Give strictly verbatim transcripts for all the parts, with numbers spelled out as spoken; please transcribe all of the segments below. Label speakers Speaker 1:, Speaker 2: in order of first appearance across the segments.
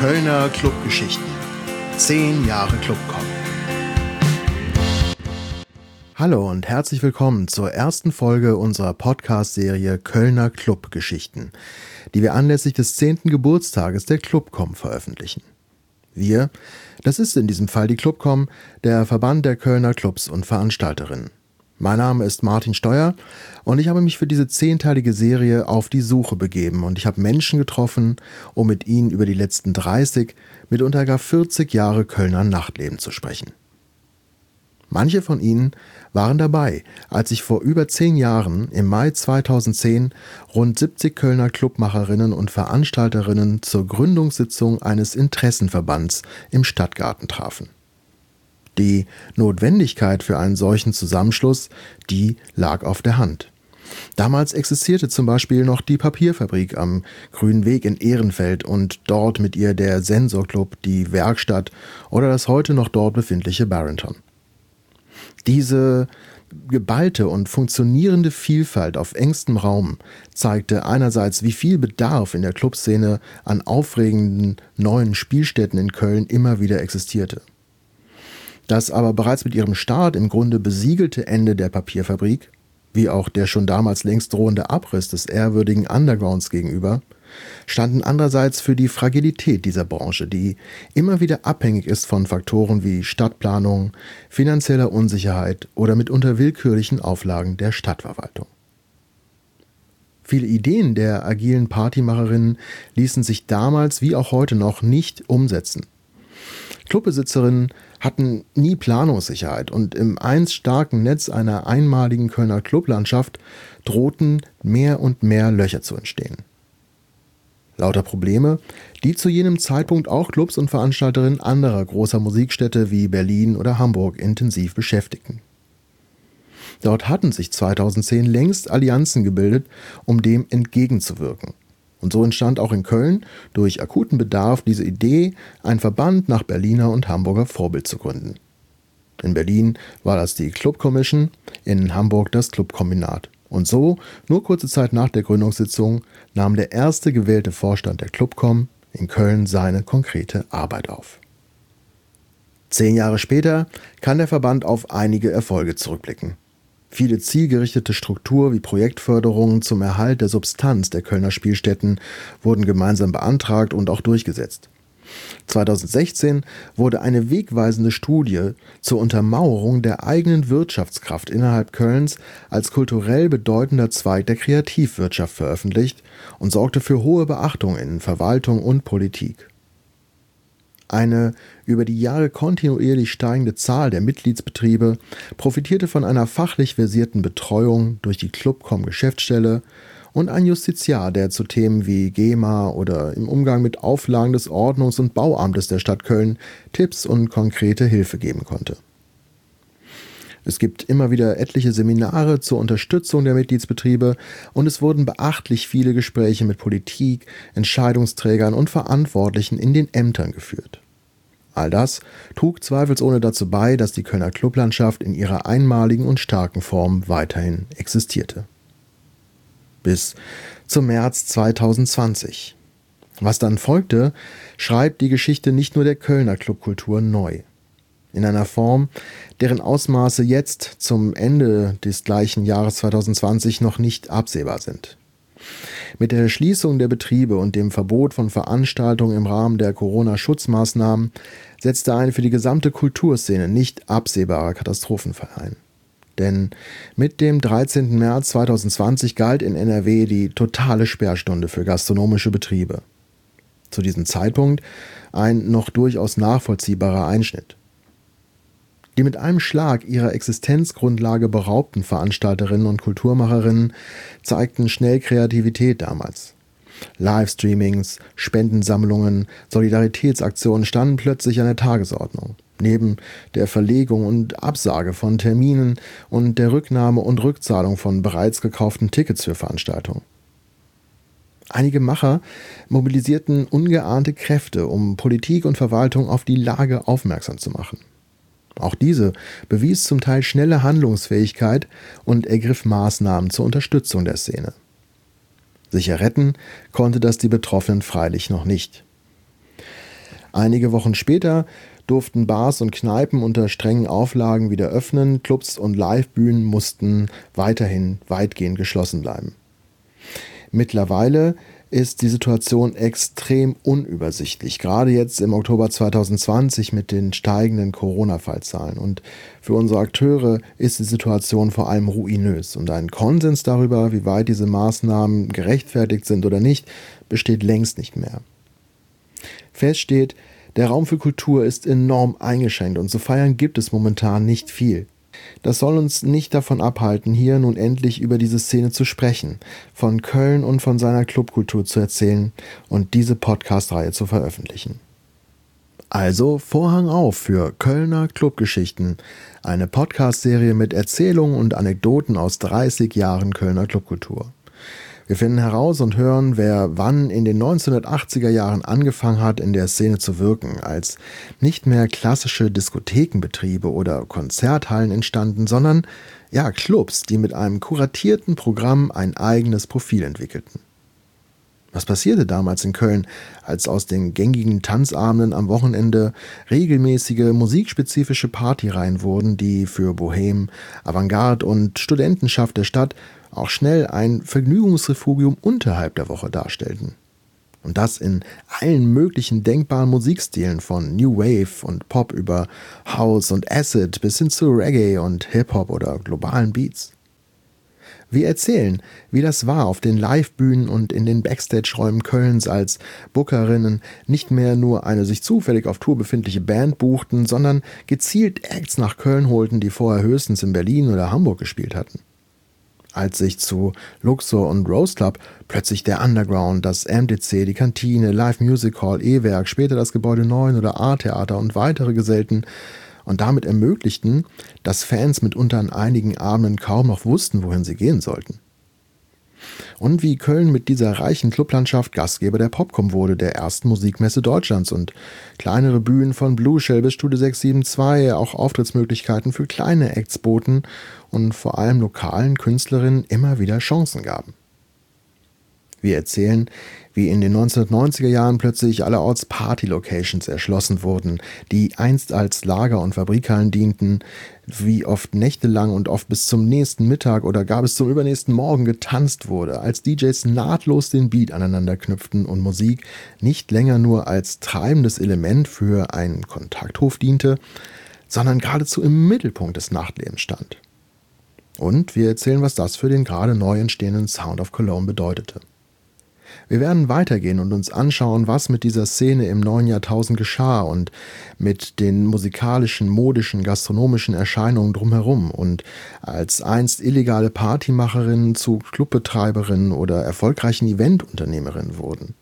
Speaker 1: Kölner Clubgeschichten. Zehn Jahre Clubcom. Hallo und herzlich willkommen zur ersten Folge unserer Podcast-Serie Kölner Clubgeschichten, die wir anlässlich des zehnten Geburtstages der Clubcom veröffentlichen. Wir, das ist in diesem Fall die Clubcom, der Verband der Kölner Clubs und Veranstalterinnen. Mein Name ist Martin Steuer und ich habe mich für diese zehnteilige Serie auf die Suche begeben und ich habe Menschen getroffen, um mit ihnen über die letzten dreißig, mitunter gar vierzig Jahre Kölner Nachtleben zu sprechen. Manche von ihnen waren dabei, als sich vor über zehn Jahren, im Mai zweitausendzehn, rund siebzig Kölner Clubmacherinnen und Veranstalterinnen zur Gründungssitzung eines Interessenverbands im Stadtgarten trafen. Die Notwendigkeit für einen solchen Zusammenschluss, die lag auf der Hand. Damals existierte zum Beispiel noch die Papierfabrik am Grünen Weg in Ehrenfeld und dort mit ihr der Sensorclub, die Werkstatt oder das heute noch dort befindliche Barrington. Diese geballte und funktionierende Vielfalt auf engstem Raum zeigte einerseits, wie viel Bedarf in der Clubszene an aufregenden neuen Spielstätten in Köln immer wieder existierte. Das aber bereits mit ihrem Start im Grunde besiegelte Ende der Papierfabrik, wie auch der schon damals längst drohende Abriss des ehrwürdigen Undergrounds gegenüber, standen andererseits für die Fragilität dieser Branche, die immer wieder abhängig ist von Faktoren wie Stadtplanung, finanzieller Unsicherheit oder mitunter willkürlichen Auflagen der Stadtverwaltung. Viele Ideen der agilen Partymacherinnen ließen sich damals wie auch heute noch nicht umsetzen. Clubbesitzerinnen hatten nie Planungssicherheit und im einst starken Netz einer einmaligen Kölner Clublandschaft drohten mehr und mehr Löcher zu entstehen. Lauter Probleme, die zu jenem Zeitpunkt auch Clubs und Veranstalterinnen anderer großer Musikstädte wie Berlin oder Hamburg intensiv beschäftigten. Dort hatten sich zweitausendzehn längst Allianzen gebildet, um dem entgegenzuwirken. Und so entstand auch in Köln durch akuten Bedarf diese Idee, einen Verband nach Berliner und Hamburger Vorbild zu gründen. In Berlin war das die Club Commission, in Hamburg das Clubkombinat. Und so, nur kurze Zeit nach der Gründungssitzung, nahm der erste gewählte Vorstand der Clubcom in Köln seine konkrete Arbeit auf. Zehn Jahre später kann der Verband auf einige Erfolge zurückblicken. Viele zielgerichtete Struktur- wie Projektförderungen zum Erhalt der Substanz der Kölner Spielstätten wurden gemeinsam beantragt und auch durchgesetzt. zweitausendsechzehn wurde eine wegweisende Studie zur Untermauerung der eigenen Wirtschaftskraft innerhalb Kölns als kulturell bedeutender Zweig der Kreativwirtschaft veröffentlicht und sorgte für hohe Beachtung in Verwaltung und Politik. Eine über die Jahre kontinuierlich steigende Zahl der Mitgliedsbetriebe profitierte von einer fachlich versierten Betreuung durch die Clubcom-Geschäftsstelle und ein Justiziar, der zu Themen wie GEMA oder im Umgang mit Auflagen des Ordnungs- und Bauamtes der Stadt Köln Tipps und konkrete Hilfe geben konnte. Es gibt immer wieder etliche Seminare zur Unterstützung der Mitgliedsbetriebe und es wurden beachtlich viele Gespräche mit Politik, Entscheidungsträgern und Verantwortlichen in den Ämtern geführt. All das trug zweifelsohne dazu bei, dass die Kölner Clublandschaft in ihrer einmaligen und starken Form weiterhin existierte. Bis zum März zweitausendzwanzig. Was dann folgte, schreibt die Geschichte nicht nur der Kölner Clubkultur neu. In einer Form, deren Ausmaße jetzt zum Ende des gleichen Jahres zweitausendzwanzig noch nicht absehbar sind. Mit der Schließung der Betriebe und dem Verbot von Veranstaltungen im Rahmen der Corona-Schutzmaßnahmen setzte ein für die gesamte Kulturszene nicht absehbarer Katastrophenfall ein. Denn mit dem dreizehnten März zweitausendzwanzig galt in N R W die totale Sperrstunde für gastronomische Betriebe. Zu diesem Zeitpunkt ein noch durchaus nachvollziehbarer Einschnitt. Die mit einem Schlag ihrer Existenzgrundlage beraubten Veranstalterinnen und Kulturmacherinnen zeigten schnell Kreativität damals. Livestreamings, Spendensammlungen, Solidaritätsaktionen standen plötzlich an der Tagesordnung. Neben der Verlegung und Absage von Terminen und der Rücknahme und Rückzahlung von bereits gekauften Tickets für Veranstaltungen. Einige Macher mobilisierten ungeahnte Kräfte, um Politik und Verwaltung auf die Lage aufmerksam zu machen. Auch diese bewies zum Teil schnelle Handlungsfähigkeit und ergriff Maßnahmen zur Unterstützung der Szene. Sicher retten konnte das die Betroffenen freilich noch nicht. Einige Wochen später durften Bars und Kneipen unter strengen Auflagen wieder öffnen, Clubs und Livebühnen mussten weiterhin weitgehend geschlossen bleiben. Mittlerweile ist die Situation extrem unübersichtlich, gerade jetzt im Oktober zwanzig zwanzig mit den steigenden Corona-Fallzahlen. Und für unsere Akteure ist die Situation vor allem ruinös. Und ein Konsens darüber, wie weit diese Maßnahmen gerechtfertigt sind oder nicht, besteht längst nicht mehr. Fest steht, der Raum für Kultur ist enorm eingeschränkt und zu feiern gibt es momentan nicht viel. Das soll uns nicht davon abhalten, hier nun endlich über diese Szene zu sprechen, von Köln und von seiner Clubkultur zu erzählen und diese Podcast-Reihe zu veröffentlichen. Also Vorhang auf für Kölner Clubgeschichten, eine Podcast-Serie mit Erzählungen und Anekdoten aus dreißig Jahren Kölner Clubkultur. Wir finden heraus und hören, wer wann in den neunzehnhundertachtziger Jahren angefangen hat, in der Szene zu wirken, als nicht mehr klassische Diskothekenbetriebe oder Konzerthallen entstanden, sondern ja Clubs, die mit einem kuratierten Programm ein eigenes Profil entwickelten. Was passierte damals in Köln, als aus den gängigen Tanzabenden am Wochenende regelmäßige musikspezifische Partyreihen wurden, die für Bohem, Avantgarde und Studentenschaft der Stadt auch schnell ein Vergnügungsrefugium unterhalb der Woche darstellten. Und das in allen möglichen denkbaren Musikstilen von New Wave und Pop über House und Acid bis hin zu Reggae und Hip-Hop oder globalen Beats. Wir erzählen, wie das war auf den Livebühnen und in den Backstage-Räumen Kölns, als Bookerinnen nicht mehr nur eine sich zufällig auf Tour befindliche Band buchten, sondern gezielt Acts nach Köln holten, die vorher höchstens in Berlin oder Hamburg gespielt hatten. Als sich zu Luxor und Rose Club plötzlich der Underground, das M D C, die Kantine, Live Music Hall, E-Werk, später das Gebäude neun oder A-Theater und weitere gesellten und damit ermöglichten, dass Fans mitunter an einigen Abenden kaum noch wussten, wohin sie gehen sollten. Und wie Köln mit dieser reichen Clublandschaft Gastgeber der Popcom wurde, der ersten Musikmesse Deutschlands, und kleinere Bühnen von Blue Shell bis Studio sechs sieben zwei auch Auftrittsmöglichkeiten für kleine Acts boten und vor allem lokalen Künstlerinnen immer wieder Chancen gaben. Wir erzählen, wie in den neunzehnhundertneunziger Jahren plötzlich allerorts Party-Locations erschlossen wurden, die einst als Lager- und Fabrikhallen dienten, wie oft nächtelang und oft bis zum nächsten Mittag oder gar bis zum übernächsten Morgen getanzt wurde, als D Js nahtlos den Beat aneinander knüpften und Musik nicht länger nur als treibendes Element für einen Kontakthof diente, sondern geradezu im Mittelpunkt des Nachtlebens stand. Und wir erzählen, was das für den gerade neu entstehenden Sound of Cologne bedeutete. Wir werden weitergehen und uns anschauen, was mit dieser Szene im neuen Jahrtausend geschah und mit den musikalischen, modischen, gastronomischen Erscheinungen drumherum und als einst illegale Partymacherinnen zu Clubbetreiberinnen oder erfolgreichen Eventunternehmerinnen wurden.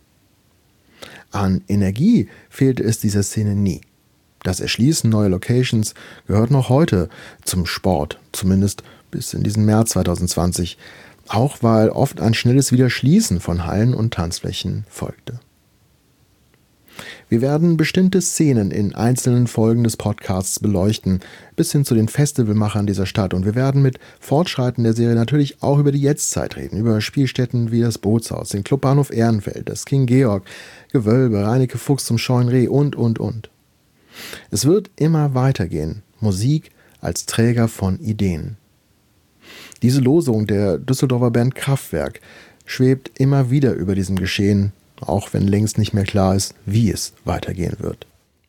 Speaker 1: An Energie fehlte es dieser Szene nie. Das Erschließen neuer Locations gehört noch heute zum Sport, zumindest bis in diesen März zwanzig zwanzig. Auch weil oft ein schnelles Wiederschließen von Hallen und Tanzflächen folgte. Wir werden bestimmte Szenen in einzelnen Folgen des Podcasts beleuchten, bis hin zu den Festivalmachern dieser Stadt, und wir werden mit Fortschreiten der Serie natürlich auch über die Jetztzeit reden, über Spielstätten wie das Bootshaus, den Clubbahnhof Ehrenfeld, das King Georg, Gewölbe, Reineke Fuchs zum Scheuen Reh und, und, und. Es wird immer weitergehen, Musik als Träger von Ideen. Diese Losung der Düsseldorfer Band Kraftwerk schwebt immer wieder über diesem Geschehen, auch wenn längst nicht mehr klar ist, wie es weitergehen wird.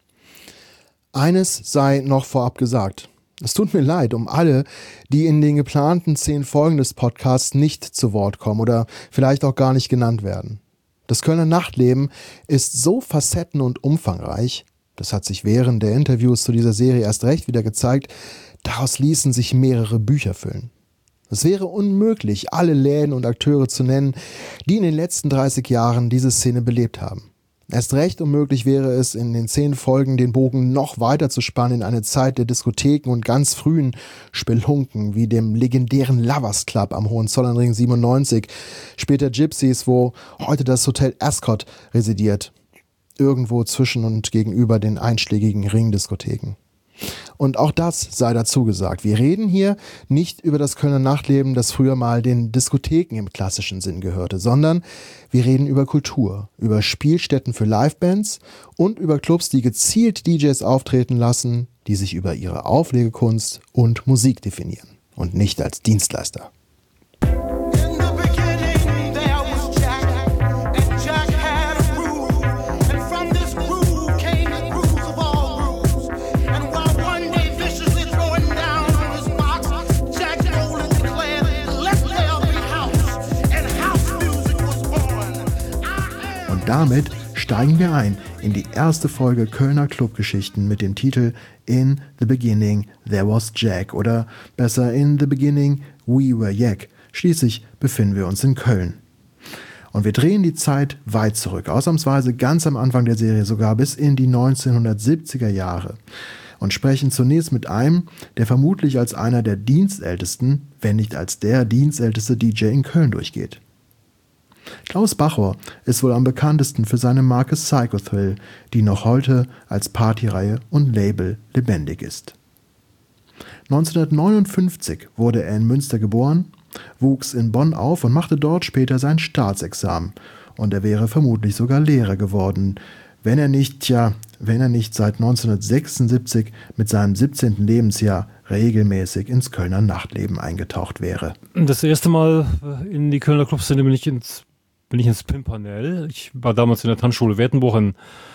Speaker 1: Eines sei noch vorab gesagt. Es tut mir leid um alle, die in den geplanten zehn Folgen des Podcasts nicht zu Wort kommen oder vielleicht auch gar nicht genannt werden. Das Kölner Nachtleben ist so facetten- und umfangreich, das hat sich während der Interviews zu dieser Serie erst recht wieder gezeigt, daraus ließen sich mehrere Bücher füllen. Es wäre unmöglich, alle Läden und Akteure zu nennen, die in den letzten dreißig Jahren diese Szene belebt haben. Erst recht unmöglich wäre es, in den zehn Folgen den Bogen noch weiter zu spannen in eine Zeit der Diskotheken und ganz frühen Spelunken, wie dem legendären Lovers Club am Hohenzollernring siebenundneunzig, später Gypsies, wo heute das Hotel Ascot residiert, irgendwo zwischen und gegenüber den einschlägigen Ringdiskotheken. Und auch das sei dazu gesagt. Wir reden hier nicht über das Kölner Nachtleben, das früher mal den Diskotheken im klassischen Sinn gehörte, sondern wir reden über Kultur, über Spielstätten für Livebands und über Clubs, die gezielt D Js auftreten lassen, die sich über ihre Auflegekunst und Musik definieren und nicht als Dienstleister. Damit steigen wir ein in die erste Folge Kölner Clubgeschichten mit dem Titel In the Beginning There Was Jack oder besser In the Beginning We Were Jack. Schließlich befinden wir uns in Köln. Und wir drehen die Zeit weit zurück, ausnahmsweise ganz am Anfang der Serie sogar bis in die neunzehnhundertsiebziger Jahre und sprechen zunächst mit einem, der vermutlich als einer der dienstältesten, wenn nicht als der dienstälteste D J in Köln durchgeht. Klaus Bachor ist wohl am bekanntesten für seine Marke Psychothrill, die noch heute als Partyreihe und Label lebendig ist. neunzehnhundertneunundfünfzig wurde er in Münster geboren, wuchs in Bonn auf und machte dort später sein Staatsexamen. Und er wäre vermutlich sogar Lehrer geworden, wenn er nicht, tja, wenn er nicht seit neunzehnhundertsechsundsiebzig mit seinem siebzehnten Lebensjahr regelmäßig ins Kölner Nachtleben eingetaucht wäre.
Speaker 2: Das erste Mal in die Kölner Clubszene bin ich ins bin ich ins Pimpernel. Ich war damals in der Tanzschule Wertenbruch in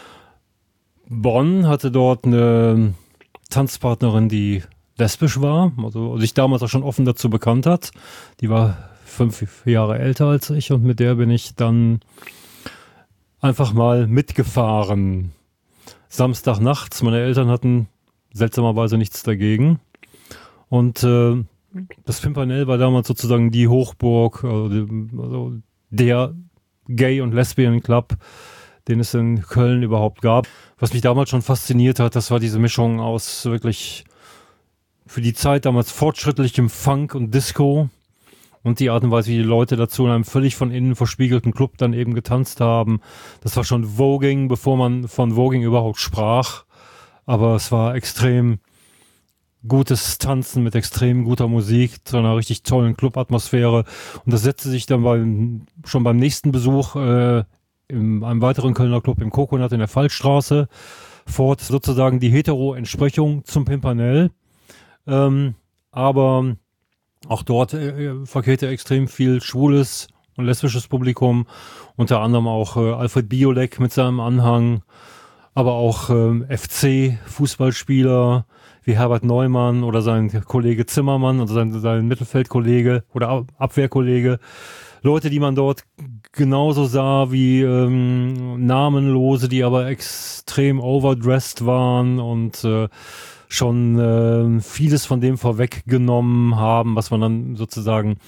Speaker 2: Bonn, hatte dort eine Tanzpartnerin, die lesbisch war, also sich damals auch schon offen dazu bekannt hat. Die war fünf Jahre älter als ich und mit der bin ich dann einfach mal mitgefahren. Samstag nachts, meine Eltern hatten seltsamerweise nichts dagegen. Und äh, das Pimpernel war damals sozusagen die Hochburg, also, also der Gay- und Lesbian-Club, den es in Köln überhaupt gab. Was mich damals schon fasziniert hat, das war diese Mischung aus wirklich für die Zeit damals fortschrittlichem Funk und Disco und die Art und Weise, wie die Leute dazu in einem völlig von innen verspiegelten Club dann eben getanzt haben. Das war schon Voging, bevor man von Voging überhaupt sprach. Aber es war extrem gutes Tanzen mit extrem guter Musik, zu einer richtig tollen Club-Atmosphäre. Und das setzte sich dann beim, schon beim nächsten Besuch äh, in einem weiteren Kölner Club im Coconut in der Fallstraße fort. Sozusagen die Hetero-Entsprechung zum Pimpernel. Ähm, aber auch dort äh, verkehrte extrem viel schwules und lesbisches Publikum. Unter anderem auch äh, Alfred Biolek mit seinem Anhang. Aber auch äh, F C-Fußballspieler wie Herbert Neumann oder sein Kollege Zimmermann, also sein, sein Mittelfeldkollege oder Abwehrkollege. Leute, die man dort genauso sah wie ähm, Namenlose, die aber extrem overdressed waren und äh, schon äh, vieles von dem vorweggenommen haben, was man dann sozusagen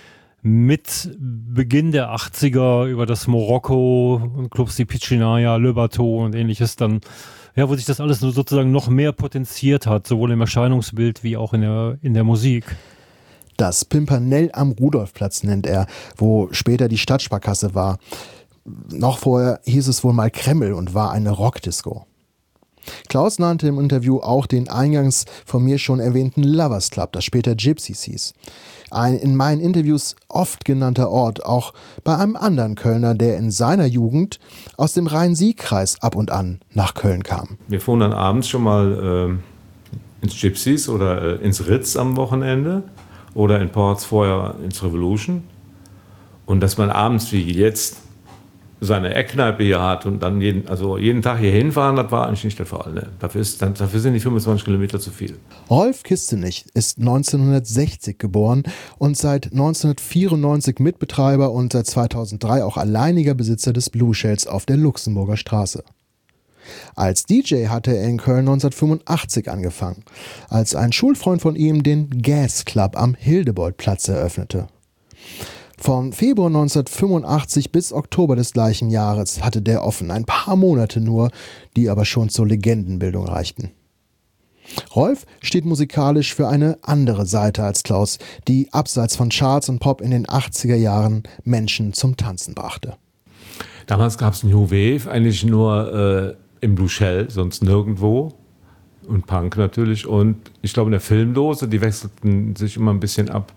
Speaker 2: mit Beginn der achtziger über das Morocco und Clubs wie Pichinaya, Le Bateau und ähnliches dann, ja, wo sich das alles sozusagen noch mehr potenziert hat, sowohl im Erscheinungsbild wie auch in der, in der Musik.
Speaker 1: Das Pimpernel am Rudolfplatz nennt er, wo später die Stadtsparkasse war. Noch vorher hieß es wohl mal Kreml und war eine Rockdisco. Klaus nannte im Interview auch den eingangs von mir schon erwähnten Lovers Club, das später Gypsies hieß. Ein in meinen Interviews oft genannter Ort, auch bei einem anderen Kölner, der in seiner Jugend aus dem Rhein-Sieg-Kreis ab und an nach Köln kam.
Speaker 3: Wir fuhren dann abends schon mal äh, ins Gypsies oder äh, ins Ritz am Wochenende oder in Ports vorher ins Revolution. Und dass man abends wie jetzt seine Eckkneipe hier hat und dann jeden, also jeden Tag hier hinfahren, das war eigentlich nicht der Fall. Ne? Dafür, ist, dann, dafür sind die fünfundzwanzig Kilometer zu viel.
Speaker 1: Rolf Kistenich ist neunzehnhundertsechzig geboren und seit neunzehnhundertvierundneunzig Mitbetreiber und seit zweitausenddrei auch alleiniger Besitzer des Blue Shells auf der Luxemburger Straße. Als D J hatte er in Köln neunzehnhundertfünfundachtzig angefangen, als ein Schulfreund von ihm den Gas Club am Hildebrandplatz eröffnete. Von Februar neunzehnhundertfünfundachtzig bis Oktober des gleichen Jahres hatte der offen, ein paar Monate nur, die aber schon zur Legendenbildung reichten. Rolf steht musikalisch für eine andere Seite als Klaus, die abseits von Charts und Pop in den achtziger Jahren Menschen zum Tanzen brachte.
Speaker 3: Damals gab es New Wave eigentlich nur äh, im Blue Shell, sonst nirgendwo. und Punk natürlich. Und ich glaube, in der Filmdose, die wechselten sich immer ein bisschen ab.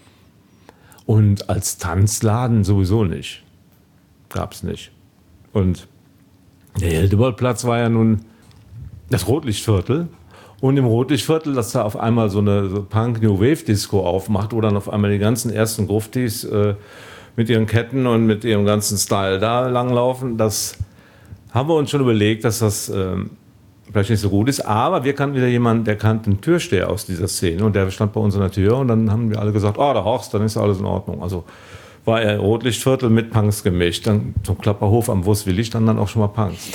Speaker 3: Und als Tanzladen sowieso nicht. Gab es nicht. Und der Hildebaldplatz war ja nun das Rotlichtviertel. Und im Rotlichtviertel, dass da auf einmal so eine so Punk-New-Wave-Disco aufmacht, wo dann auf einmal die ganzen ersten Gruftis äh, mit ihren Ketten und mit ihrem ganzen Style da langlaufen, das haben wir uns schon überlegt, dass das ähm, vielleicht nicht so gut ist. Aber wir kannten wieder jemanden, der kannte einen Türsteher aus dieser Szene und der stand bei uns an der Tür und dann haben wir alle gesagt, oh, der Horst, dann ist alles in Ordnung. Also war er Rotlichtviertel mit Punks gemischt. Dann zum Klapperhof am Wurstwillig dann, dann auch schon mal Punks.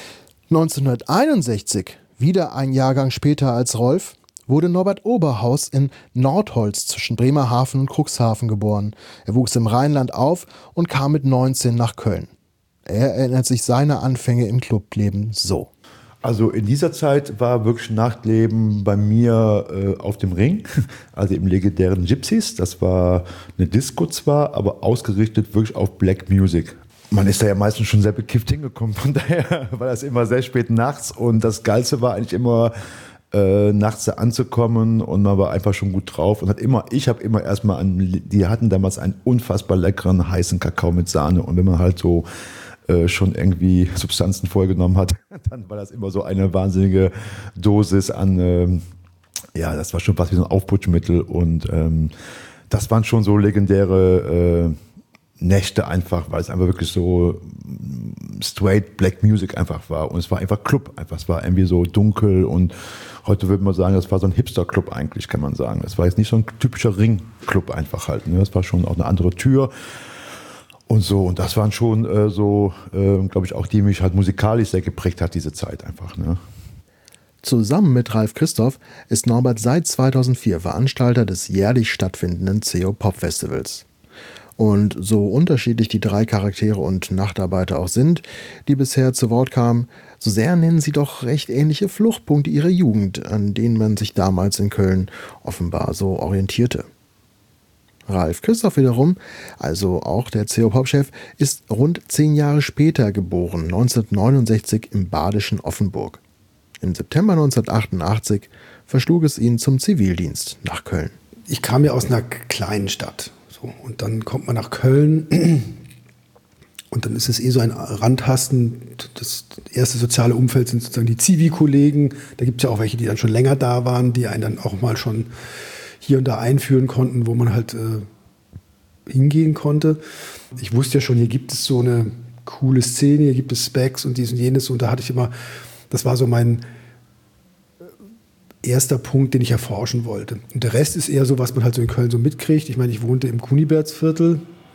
Speaker 1: neunzehnhunderteinundsechzig, wieder ein Jahrgang später als Rolf, wurde Norbert Oberhaus in Nordholz zwischen Bremerhaven und Cuxhaven geboren. Er wuchs im Rheinland auf und kam mit neunzehn nach Köln. Er erinnert sich seine Anfänge im Clubleben so.
Speaker 4: Also in dieser Zeit war wirklich Nachtleben bei mir äh, auf dem Ring, also im legendären Gypsies. Das war eine Disco zwar, aber ausgerichtet wirklich auf Black Music. Man ist da ja meistens schon sehr bekifft hingekommen, von daher war das immer sehr spät nachts und das Geilste war eigentlich immer äh, nachts da anzukommen und man war einfach schon gut drauf und hat immer, ich habe immer erstmal, an, die hatten damals einen unfassbar leckeren heißen Kakao mit Sahne und wenn man halt so äh, schon irgendwie Substanzen vorgenommen hat, dann war das immer so eine wahnsinnige Dosis an, äh, ja, das war schon fast wie so ein Aufputschmittel und ähm, das waren schon so legendäre äh, Nächte einfach, weil es einfach wirklich so straight Black Music einfach war und es war einfach Club, einfach, es war irgendwie so dunkel und heute würde man sagen, das war so ein Hipster-Club eigentlich, kann man sagen. Es war jetzt nicht so ein typischer Ring-Club einfach halt, ne? Das war schon auch eine andere Tür und so und das waren schon äh, so, äh, glaube ich, auch die mich halt musikalisch sehr geprägt hat, diese Zeit einfach, ne?
Speaker 1: Zusammen mit Ralf Christoph ist Norbert seit zweitausendvier Veranstalter des jährlich stattfindenden C O Pop Festivals. Und so unterschiedlich die drei Charaktere und Nachtarbeiter auch sind, die bisher zu Wort kamen, so sehr nennen sie doch recht ähnliche Fluchtpunkte ihrer Jugend, an denen man sich damals in Köln offenbar so orientierte. Ralf Christoph wiederum, also auch der C O Pop-Chef, ist rund zehn Jahre später geboren, neunzehnhundertneunundsechzig im badischen Offenburg. Im September neunzehnhundertachtundachtzig verschlug es ihn zum Zivildienst nach Köln.
Speaker 5: Ich kam ja aus einer kleinen Stadt. Und dann kommt man nach Köln und dann ist es eh so ein Randtasten. Das erste soziale Umfeld sind sozusagen die Zivi-Kollegen. Da gibt es ja auch welche, die dann schon länger da waren, die einen dann auch mal schon hier und da einführen konnten, wo man halt äh, hingehen konnte. Ich wusste ja schon, hier gibt es so eine coole Szene, hier gibt es Specs und dies und jenes. Und da hatte ich immer, das war so mein erster Punkt, den ich erforschen wollte. Und der Rest ist eher so, was man halt so in Köln so mitkriegt. Ich meine, ich wohnte im Kunibertsviertel,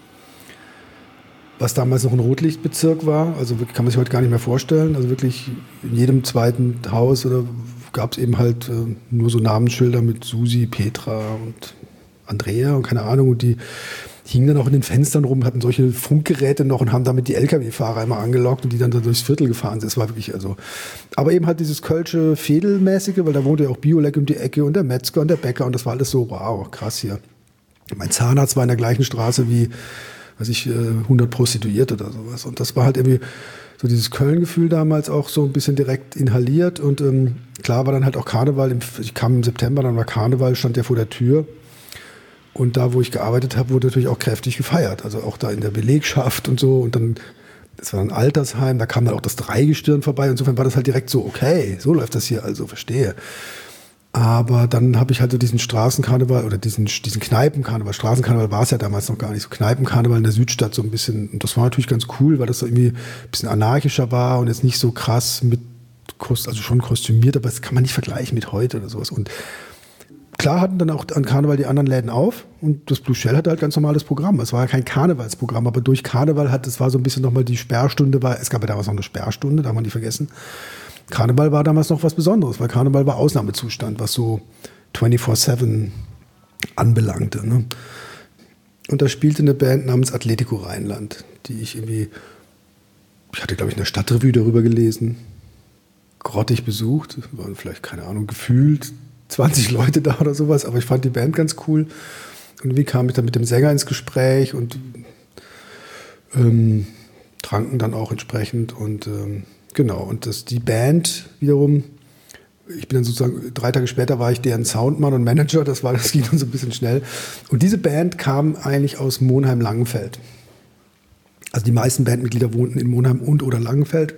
Speaker 5: was damals noch ein Rotlichtbezirk war. Also kann man sich heute gar nicht mehr vorstellen. Also wirklich in jedem zweiten Haus oder gab es eben halt äh, nur so Namensschilder mit Susi, Petra und Andrea und keine Ahnung. Und die hingen dann auch in den Fenstern rum, hatten solche Funkgeräte noch und haben damit die L K W-Fahrer immer angelockt und die dann da durchs Viertel gefahren sind. Das war wirklich, also, aber eben halt dieses kölsche Fädelmäßige, weil da wohnte ja auch Bioleck um die Ecke und der Metzger und der Bäcker und das war alles so, wow, krass hier. Mein Zahnarzt war in der gleichen Straße wie, weiß ich, hundert Prostituierte oder sowas. Und das war halt irgendwie so dieses Köln-Gefühl damals auch so ein bisschen direkt inhaliert und ähm, klar war dann halt auch Karneval, im, ich kam im September, dann war Karneval, stand der vor der Tür. Und da, wo ich gearbeitet habe, wurde natürlich auch kräftig gefeiert. Also auch da in der Belegschaft und so. Und dann, das war ein Altersheim, da kam dann auch das Dreigestirn vorbei. Insofern war das halt direkt so, okay, so läuft das hier, also verstehe. Aber dann habe ich halt so diesen Straßenkarneval oder diesen, diesen Kneipenkarneval, Straßenkarneval war es ja damals noch gar nicht, so Kneipenkarneval in der Südstadt so ein bisschen. Und das war natürlich ganz cool, weil das so irgendwie ein bisschen anarchischer war und jetzt nicht so krass mit, also schon kostümiert, aber das kann man nicht vergleichen mit heute oder sowas. Und klar hatten dann auch an Karneval die anderen Läden auf und das Blue Shell hatte halt ganz normales Programm. Es war ja kein Karnevalsprogramm, aber durch Karneval hat, es war so ein bisschen nochmal die Sperrstunde, war, es gab ja damals noch eine Sperrstunde, darf man nicht vergessen. Karneval war damals noch was Besonderes, weil Karneval war Ausnahmezustand, was so vierundzwanzig sieben anbelangte. Ne? Und da spielte eine Band namens Atletico Rheinland, die ich irgendwie, ich hatte glaube ich in der Stadtrevue darüber gelesen, grottig besucht, waren vielleicht, keine Ahnung, gefühlt zwanzig Leute da oder sowas, aber ich fand die Band ganz cool. Und wie kam ich dann mit dem Sänger ins Gespräch und ähm, tranken dann auch entsprechend und ähm, genau. Und das, die Band wiederum ich bin dann sozusagen, drei Tage später war ich deren Soundmann und Manager, das war, das ging dann so ein bisschen schnell. Und diese Band kam eigentlich aus Monheim-Langenfeld. Also die meisten Bandmitglieder wohnten in Monheim und oder Langenfeld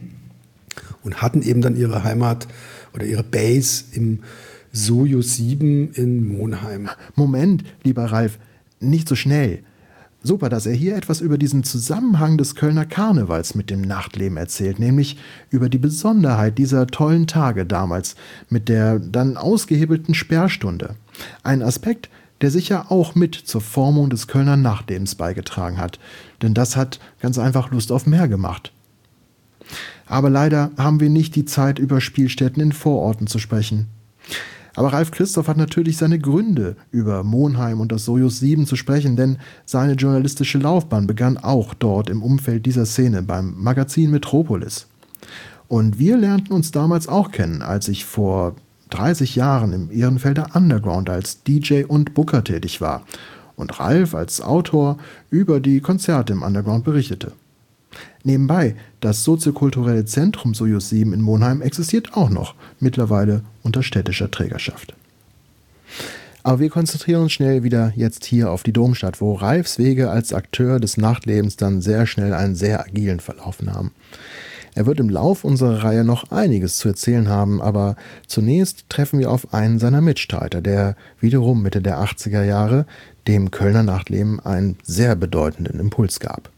Speaker 5: und hatten eben dann ihre Heimat oder ihre Base im Sojus sieben in Monheim.
Speaker 1: Moment, lieber Ralf, nicht so schnell. Super, dass er hier etwas über diesen Zusammenhang des Kölner Karnevals mit dem Nachtleben erzählt, nämlich über die Besonderheit dieser tollen Tage damals mit der dann ausgehebelten Sperrstunde. Ein Aspekt, der sicher auch mit zur Formung des Kölner Nachtlebens beigetragen hat, denn das hat ganz einfach Lust auf mehr gemacht. Aber leider haben wir nicht die Zeit, über Spielstätten in Vororten zu sprechen. Aber Ralf Christoph hat natürlich seine Gründe, über Monheim und das Sojus sieben zu sprechen, denn seine journalistische Laufbahn begann auch dort im Umfeld dieser Szene beim Magazin Metropolis. Und wir lernten uns damals auch kennen, als ich vor dreißig Jahren im Ehrenfelder Underground als D J und Booker tätig war und Ralf als Autor über die Konzerte im Underground berichtete. Nebenbei, das soziokulturelle Zentrum Sojus sieben in Monheim existiert auch noch, mittlerweile unter städtischer Trägerschaft. Aber wir konzentrieren uns schnell wieder jetzt hier auf die Domstadt, wo Ralfs Wege als Akteur des Nachtlebens dann sehr schnell einen sehr agilen Verlauf nahmen. Er wird im Lauf unserer Reihe noch einiges zu erzählen haben, aber zunächst treffen wir auf einen seiner Mitstreiter, der wiederum Mitte der achtziger Jahre dem Kölner Nachtleben einen sehr bedeutenden Impuls gab.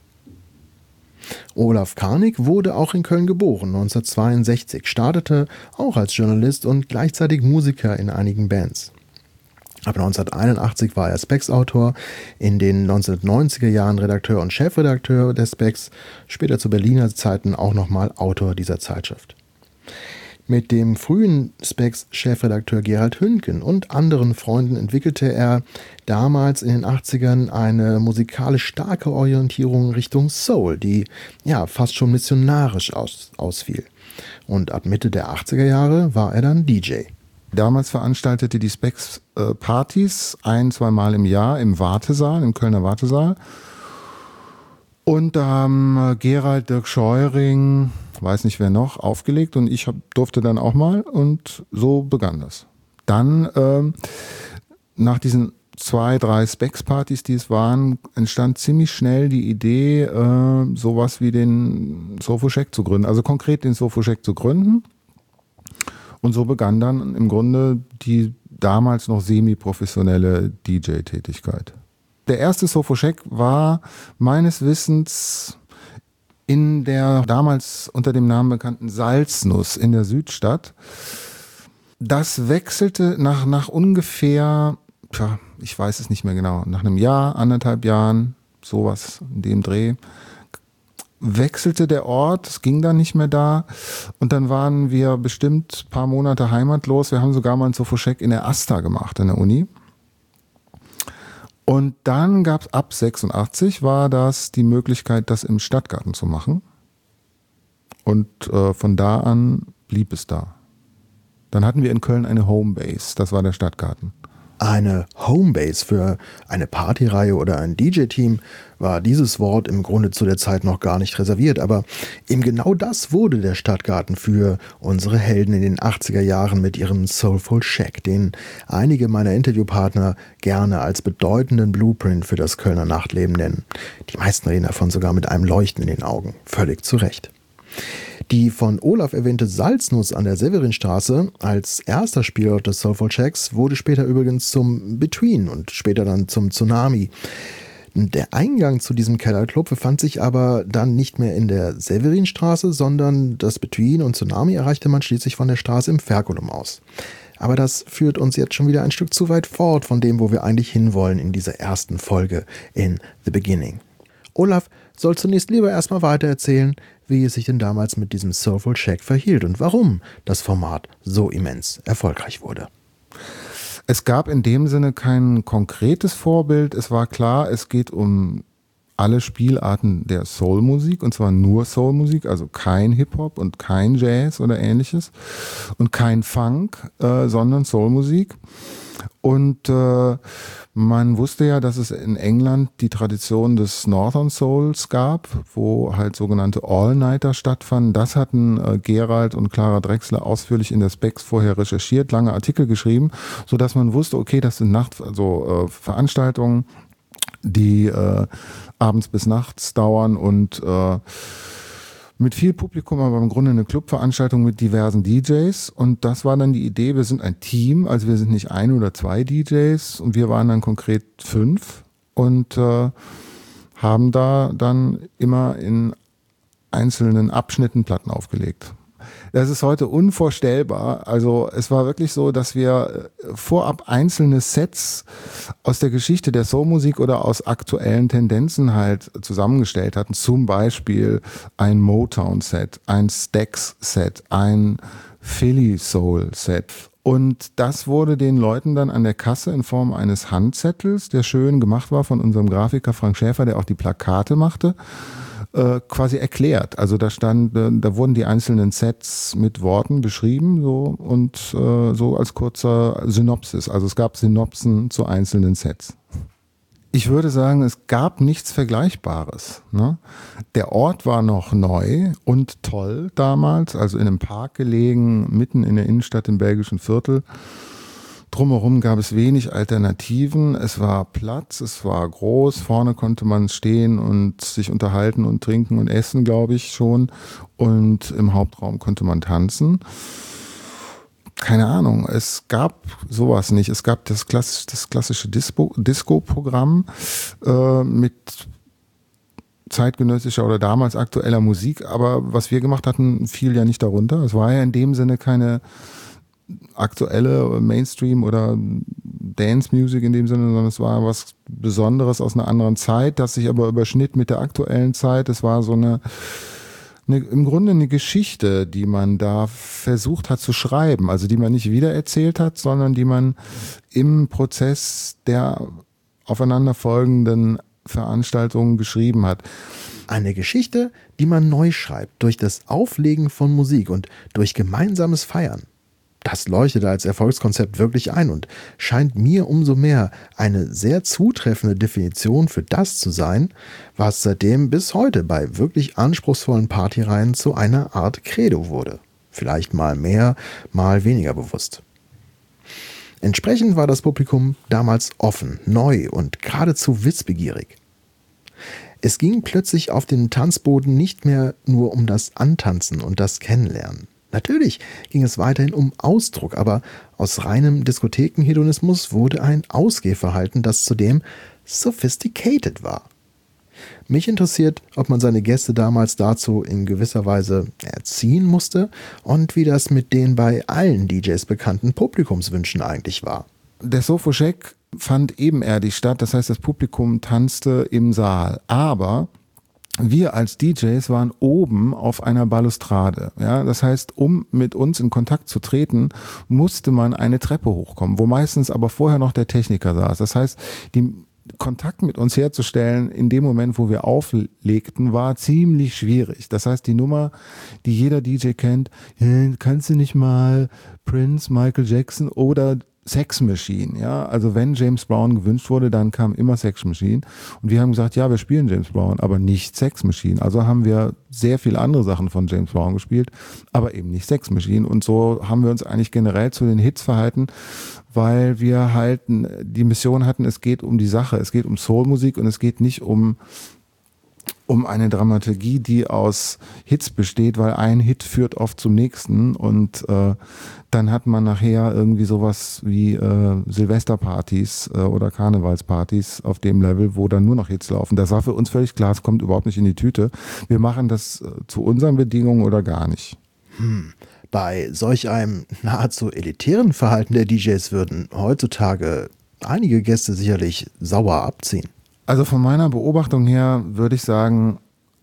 Speaker 1: Olaf Karnig wurde auch in Köln geboren, neunzehnhundertzweiundsechzig, startete auch als Journalist und gleichzeitig Musiker in einigen Bands. Ab neunzehnhunderteinundachtzig war er Spex-Autor, in den neunzehnhundertneunziger Jahren Redakteur und Chefredakteur der Spex, später zu Berliner Zeiten auch nochmal Autor dieser Zeitschrift. Mit dem frühen Spex-Chefredakteur Gerald Hünken und anderen Freunden entwickelte er damals in den achtzigern eine musikalisch starke Orientierung Richtung Soul, die ja fast schon missionarisch aus, ausfiel. Und ab Mitte der achtziger Jahre war er dann D J.
Speaker 6: Damals veranstaltete die Spex äh, Partys ein-, zweimal im Jahr im Wartesaal, im Kölner Wartesaal. Und da haben Gerald, Dirk Scheuring, weiß nicht wer noch, aufgelegt und ich hab, durfte dann auch mal und so begann das. Dann ähm, nach diesen zwei, drei Spex-Partys, die es waren, entstand ziemlich schnell die Idee, äh, sowas wie den Sofoscheck zu gründen, also konkret den Sofoscheck zu gründen. Und so begann dann im Grunde die damals noch semi-professionelle D J-Tätigkeit. Der erste Sofoscheck war meines Wissens in der damals unter dem Namen bekannten Salznuss in der Südstadt. Das wechselte nach, nach ungefähr, tja, ich weiß es nicht mehr genau, nach einem Jahr, anderthalb Jahren, sowas in dem Dreh, wechselte der Ort, es ging dann nicht mehr da und dann waren wir bestimmt ein paar Monate heimatlos. Wir haben sogar mal einen Sofoscheck in der Asta gemacht, an der Uni. Und dann gab es ab sechsundachtzig war das die Möglichkeit, das im Stadtgarten zu machen. Und äh, von da an blieb es da. Dann hatten wir in Köln eine Homebase, das war der Stadtgarten.
Speaker 1: Eine Homebase für eine Partyreihe oder ein D J-Team war dieses Wort im Grunde zu der Zeit noch gar nicht reserviert, aber eben genau das wurde der Stadtgarten für unsere Helden in den achtziger Jahren mit ihrem Soulful Shack, den einige meiner Interviewpartner gerne als bedeutenden Blueprint für das Kölner Nachtleben nennen. Die meisten reden davon sogar mit einem Leuchten in den Augen, völlig zu Recht. Die von Olaf erwähnte Salznuss an der Severinstraße als erster Spielort des Soulful Shacks wurde später übrigens zum Between und später dann zum Tsunami. Der Eingang zu diesem Kellerclub befand sich aber dann nicht mehr in der Severinstraße, sondern das Between und Tsunami erreichte man schließlich von der Straße im Ferkulum aus. Aber das führt uns jetzt schon wieder ein Stück zu weit fort von dem, wo wir eigentlich hinwollen in dieser ersten Folge in The Beginning. Olaf soll zunächst lieber erstmal weitererzählen, wie es sich denn damals mit diesem Soulful Shack verhielt und warum das Format so immens erfolgreich wurde.
Speaker 6: Es gab in dem Sinne kein konkretes Vorbild. Es war klar, es geht um alle Spielarten der Soulmusik und zwar nur Soulmusik, also kein Hip-Hop und kein Jazz oder ähnliches und kein Funk, äh, sondern Soulmusik. Und äh, man wusste ja, dass es in England die Tradition des Northern Souls gab, wo halt sogenannte All-Nighter stattfanden. Das hatten äh, Gerald und Clara Drechsler ausführlich in der Spex vorher recherchiert, lange Artikel geschrieben, sodass man wusste, okay, das sind Nacht, also äh, Veranstaltungen, die äh, abends bis nachts dauern und äh, mit viel Publikum, aber im Grunde eine Clubveranstaltung mit diversen D Js. Und das war dann die Idee, wir sind ein Team, also wir sind nicht ein oder zwei D Js und wir waren dann konkret fünf und äh, haben da dann immer in einzelnen Abschnitten Platten aufgelegt. Das ist heute unvorstellbar. Also es war wirklich so, dass wir vorab einzelne Sets aus der Geschichte der Soulmusik oder aus aktuellen Tendenzen halt zusammengestellt hatten. Zum Beispiel ein Motown-Set, ein Stax-Set, ein Philly Soul-Set. Und das wurde den Leuten dann an der Kasse in Form eines Handzettels, der schön gemacht war von unserem Grafiker Frank Schäfer, der auch die Plakate machte, quasi erklärt. Also da stand, da wurden die einzelnen Sets mit Worten beschrieben so und äh, so als kurzer Synopsis. Also es gab Synopsen zu einzelnen Sets. Ich würde sagen, es gab nichts Vergleichbares. Ne? Der Ort war noch neu und toll damals, also in einem Park gelegen, mitten in der Innenstadt im belgischen Viertel. Drumherum gab es wenig Alternativen. Es war Platz, es war groß. Vorne konnte man stehen und sich unterhalten und trinken und essen, glaube ich schon. Und im Hauptraum konnte man tanzen. Keine Ahnung, es gab sowas nicht. Es gab das, Klass- das klassische Disco- Disco-Programm äh, mit zeitgenössischer oder damals aktueller Musik. Aber was wir gemacht hatten, fiel ja nicht darunter. Es war ja in dem Sinne keine aktuelle Mainstream oder Dance Music in dem Sinne, sondern es war was Besonderes aus einer anderen Zeit, das sich aber überschnitt mit der aktuellen Zeit. Es war so eine, eine im Grunde eine Geschichte, die man da versucht hat zu schreiben, also die man nicht wiedererzählt hat, sondern die man im Prozess der aufeinanderfolgenden Veranstaltungen geschrieben hat.
Speaker 1: Eine Geschichte, die man neu schreibt, durch das Auflegen von Musik und durch gemeinsames Feiern. Das leuchtet als Erfolgskonzept wirklich ein und scheint mir umso mehr eine sehr zutreffende Definition für das zu sein, was seitdem bis heute bei wirklich anspruchsvollen Partyreihen zu einer Art Credo wurde. Vielleicht mal mehr, mal weniger bewusst. Entsprechend war das Publikum damals offen, neu und geradezu wissbegierig. Es ging plötzlich auf dem Tanzboden nicht mehr nur um das Antanzen und das Kennenlernen. Natürlich ging es weiterhin um Ausdruck, aber aus reinem Diskothekenhedonismus wurde ein Ausgehverhalten, das zudem sophisticated war. Mich interessiert, ob man seine Gäste damals dazu in gewisser Weise erziehen musste und wie das mit den bei allen D Js bekannten Publikumswünschen eigentlich war.
Speaker 6: Der Sofo-Check fand ebenerdig statt, das heißt, das Publikum tanzte im Saal, aber wir als D Js waren oben auf einer Balustrade. Ja, das heißt, um mit uns in Kontakt zu treten, musste man eine Treppe hochkommen, wo meistens aber vorher noch der Techniker saß. Das heißt, die Kontakt mit uns herzustellen in dem Moment, wo wir auflegten, war ziemlich schwierig. Das heißt, die Nummer, die jeder D J kennt, kannst du nicht mal Prince, Michael Jackson oder Sex Machine, ja, also wenn James Brown gewünscht wurde, dann kam immer Sex Machine und wir haben gesagt, ja, wir spielen James Brown, aber nicht Sex Machine, also haben wir sehr viele andere Sachen von James Brown gespielt, aber eben nicht Sex Machine und so haben wir uns eigentlich generell zu den Hits verhalten, weil wir halt die Mission hatten, es geht um die Sache, es geht um Soulmusik und es geht nicht um um eine Dramaturgie, die aus Hits besteht, weil ein Hit führt oft zum nächsten und äh, dann hat man nachher irgendwie sowas wie äh, Silvesterpartys äh, oder Karnevalspartys auf dem Level, wo dann nur noch Hits laufen. Das war für uns völlig klar, es kommt überhaupt nicht in die Tüte. Wir machen das äh, zu unseren Bedingungen oder gar nicht.
Speaker 1: Hm. Bei solch einem nahezu elitären Verhalten der D Js würden heutzutage einige Gäste sicherlich sauer abziehen.
Speaker 6: Also von meiner Beobachtung her würde ich sagen,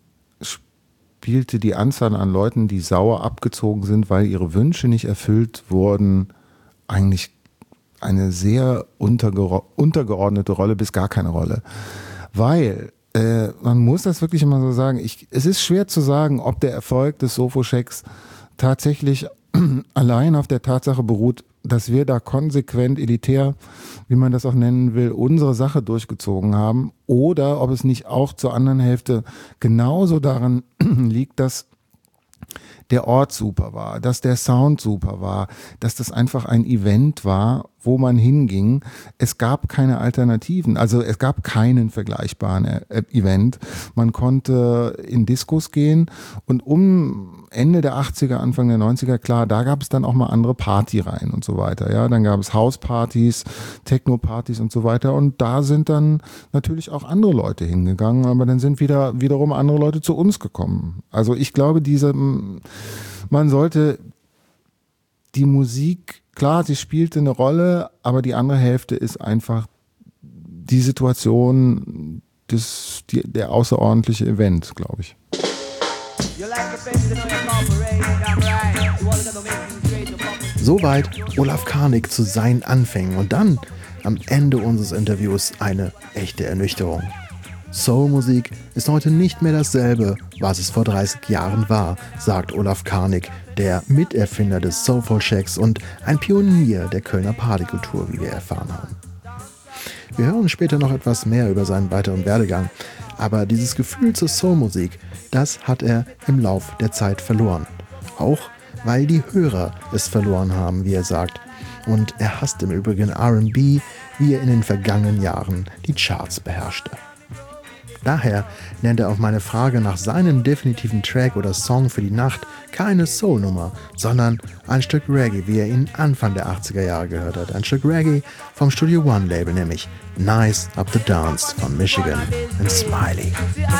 Speaker 6: spielte die Anzahl an Leuten, die sauer abgezogen sind, weil ihre Wünsche nicht erfüllt wurden, eigentlich eine sehr unterge- untergeordnete Rolle bis gar keine Rolle. Weil, äh, man muss das wirklich immer so sagen, ich, es ist schwer zu sagen, ob der Erfolg des Sofo-Checks tatsächlich allein auf der Tatsache beruht, dass wir da konsequent, elitär, wie man das auch nennen will, unsere Sache durchgezogen haben oder ob es nicht auch zur anderen Hälfte genauso daran liegt, dass der Ort super war, dass der Sound super war, dass das einfach ein Event war, wo man hinging. Es gab keine Alternativen, also es gab keinen vergleichbaren äh, Event. Man konnte in Diskos gehen und um Ende der achtziger, Anfang der neunziger, klar, da gab es dann auch mal andere Partyreihen und so weiter. Ja, dann gab es Hauspartys, Techno-Partys und so weiter und da sind dann natürlich auch andere Leute hingegangen, aber dann sind wieder wiederum andere Leute zu uns gekommen. Also ich glaube, diese man sollte die Musik, klar, sie spielte eine Rolle, aber die andere Hälfte ist einfach die Situation, des, die, der außerordentliche Event, glaube ich.
Speaker 1: Soweit Olaf Karnig zu seinen Anfängen und dann am Ende unseres Interviews eine echte Ernüchterung. Soulmusik ist heute nicht mehr dasselbe, was es vor dreißig Jahren war, sagt Olaf Karnig, der Miterfinder des Soulful Shacks und ein Pionier der Kölner Partykultur, wie wir erfahren haben. Wir hören später noch etwas mehr über seinen weiteren Werdegang, aber dieses Gefühl zur Soulmusik, das hat er im Lauf der Zeit verloren. Auch weil die Hörer es verloren haben, wie er sagt. Und er hasst im Übrigen R and B, wie er in den vergangenen Jahren die Charts beherrschte. Daher nennt er auf meine Frage nach seinem definitiven Track oder Song für die Nacht keine Soul-Nummer, sondern ein Stück Reggae, wie er ihn Anfang der achtziger Jahre gehört hat. Ein Stück Reggae vom Studio One Label, nämlich Nice Up the Dance von Michigan and Smiley.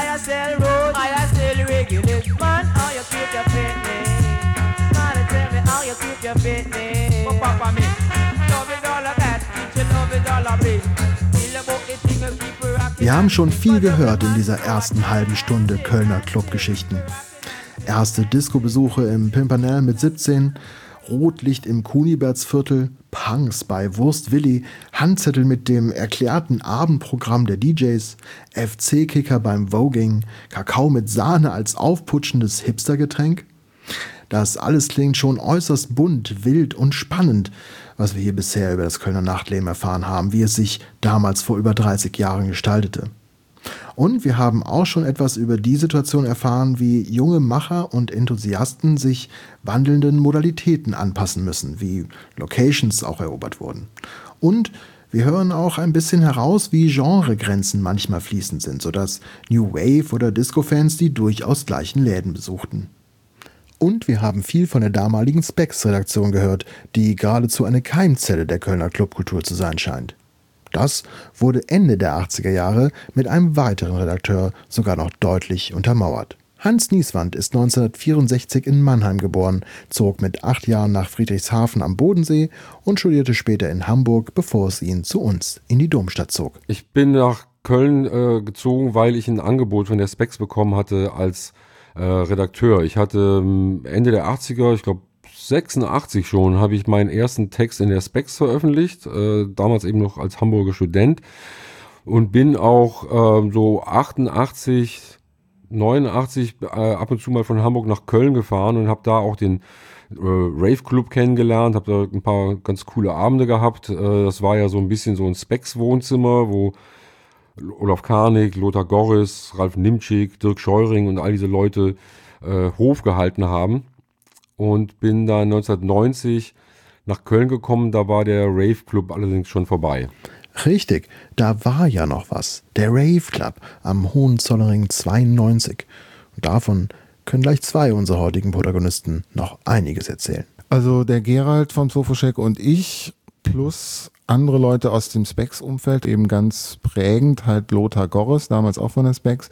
Speaker 1: Wir haben schon viel gehört in dieser ersten halben Stunde Kölner Clubgeschichten. Erste Disco-Besuche im Pimpernel mit siebzehn, Rotlicht im Kunibertsviertel, Punks bei Wurst Willi, Handzettel mit dem erklärten Abendprogramm der D Js, F C-Kicker beim Voging, Kakao mit Sahne als aufputschendes Hipstergetränk. Das alles klingt schon äußerst bunt, wild und spannend, was wir hier bisher über das Kölner Nachtleben erfahren haben, wie es sich damals vor über dreißig Jahren gestaltete. Und wir haben auch schon etwas über die Situation erfahren, wie junge Macher und Enthusiasten sich wandelnden Modalitäten anpassen müssen, wie Locations auch erobert wurden. Und wir hören auch ein bisschen heraus, wie Genregrenzen manchmal fließend sind, sodass New Wave- oder Disco-Fans die durchaus gleichen Läden besuchten. Und wir haben viel von der damaligen Spex-Redaktion gehört, die geradezu eine Keimzelle der Kölner Clubkultur zu sein scheint. Das wurde Ende der achtziger Jahre mit einem weiteren Redakteur sogar noch deutlich untermauert. Hans Nieswand ist neunzehnhundertvierundsechzig in Mannheim geboren, zog mit acht Jahren nach Friedrichshafen am Bodensee und studierte später in Hamburg, bevor es ihn zu uns in die Domstadt zog.
Speaker 7: Ich bin nach Köln äh, gezogen, weil ich ein Angebot von der Spex bekommen hatte als äh, Redakteur. Ich hatte ähm, Ende der achtziger, ich glaube sechsundachtzig schon, habe ich meinen ersten Text in der Spex veröffentlicht, äh, damals eben noch als Hamburger Student, und bin auch äh, so achtundachtzig, neunundachtzig äh, ab und zu mal von Hamburg nach Köln gefahren und habe da auch den äh, Rave Club kennengelernt, habe da ein paar ganz coole Abende gehabt. Äh, das war ja so ein bisschen so ein Spex-Wohnzimmer, wo Olaf Karnig, Lothar Gorris, Ralf Nimtschik, Dirk Scheuring und all diese Leute äh, Hof gehalten haben. Und bin dann neunzehnhundertneunzig nach Köln gekommen, da war der Rave Club allerdings schon vorbei.
Speaker 1: Richtig, da war ja noch was. Der Rave Club am Hohenzollernring zweiundneunzig. Und davon können gleich zwei unserer heutigen Protagonisten noch einiges erzählen.
Speaker 6: Also der Gerald vom Sofoschek und ich plus andere Leute aus dem Spex-Umfeld, eben ganz prägend, halt Lothar Gorris, damals auch von der Spex.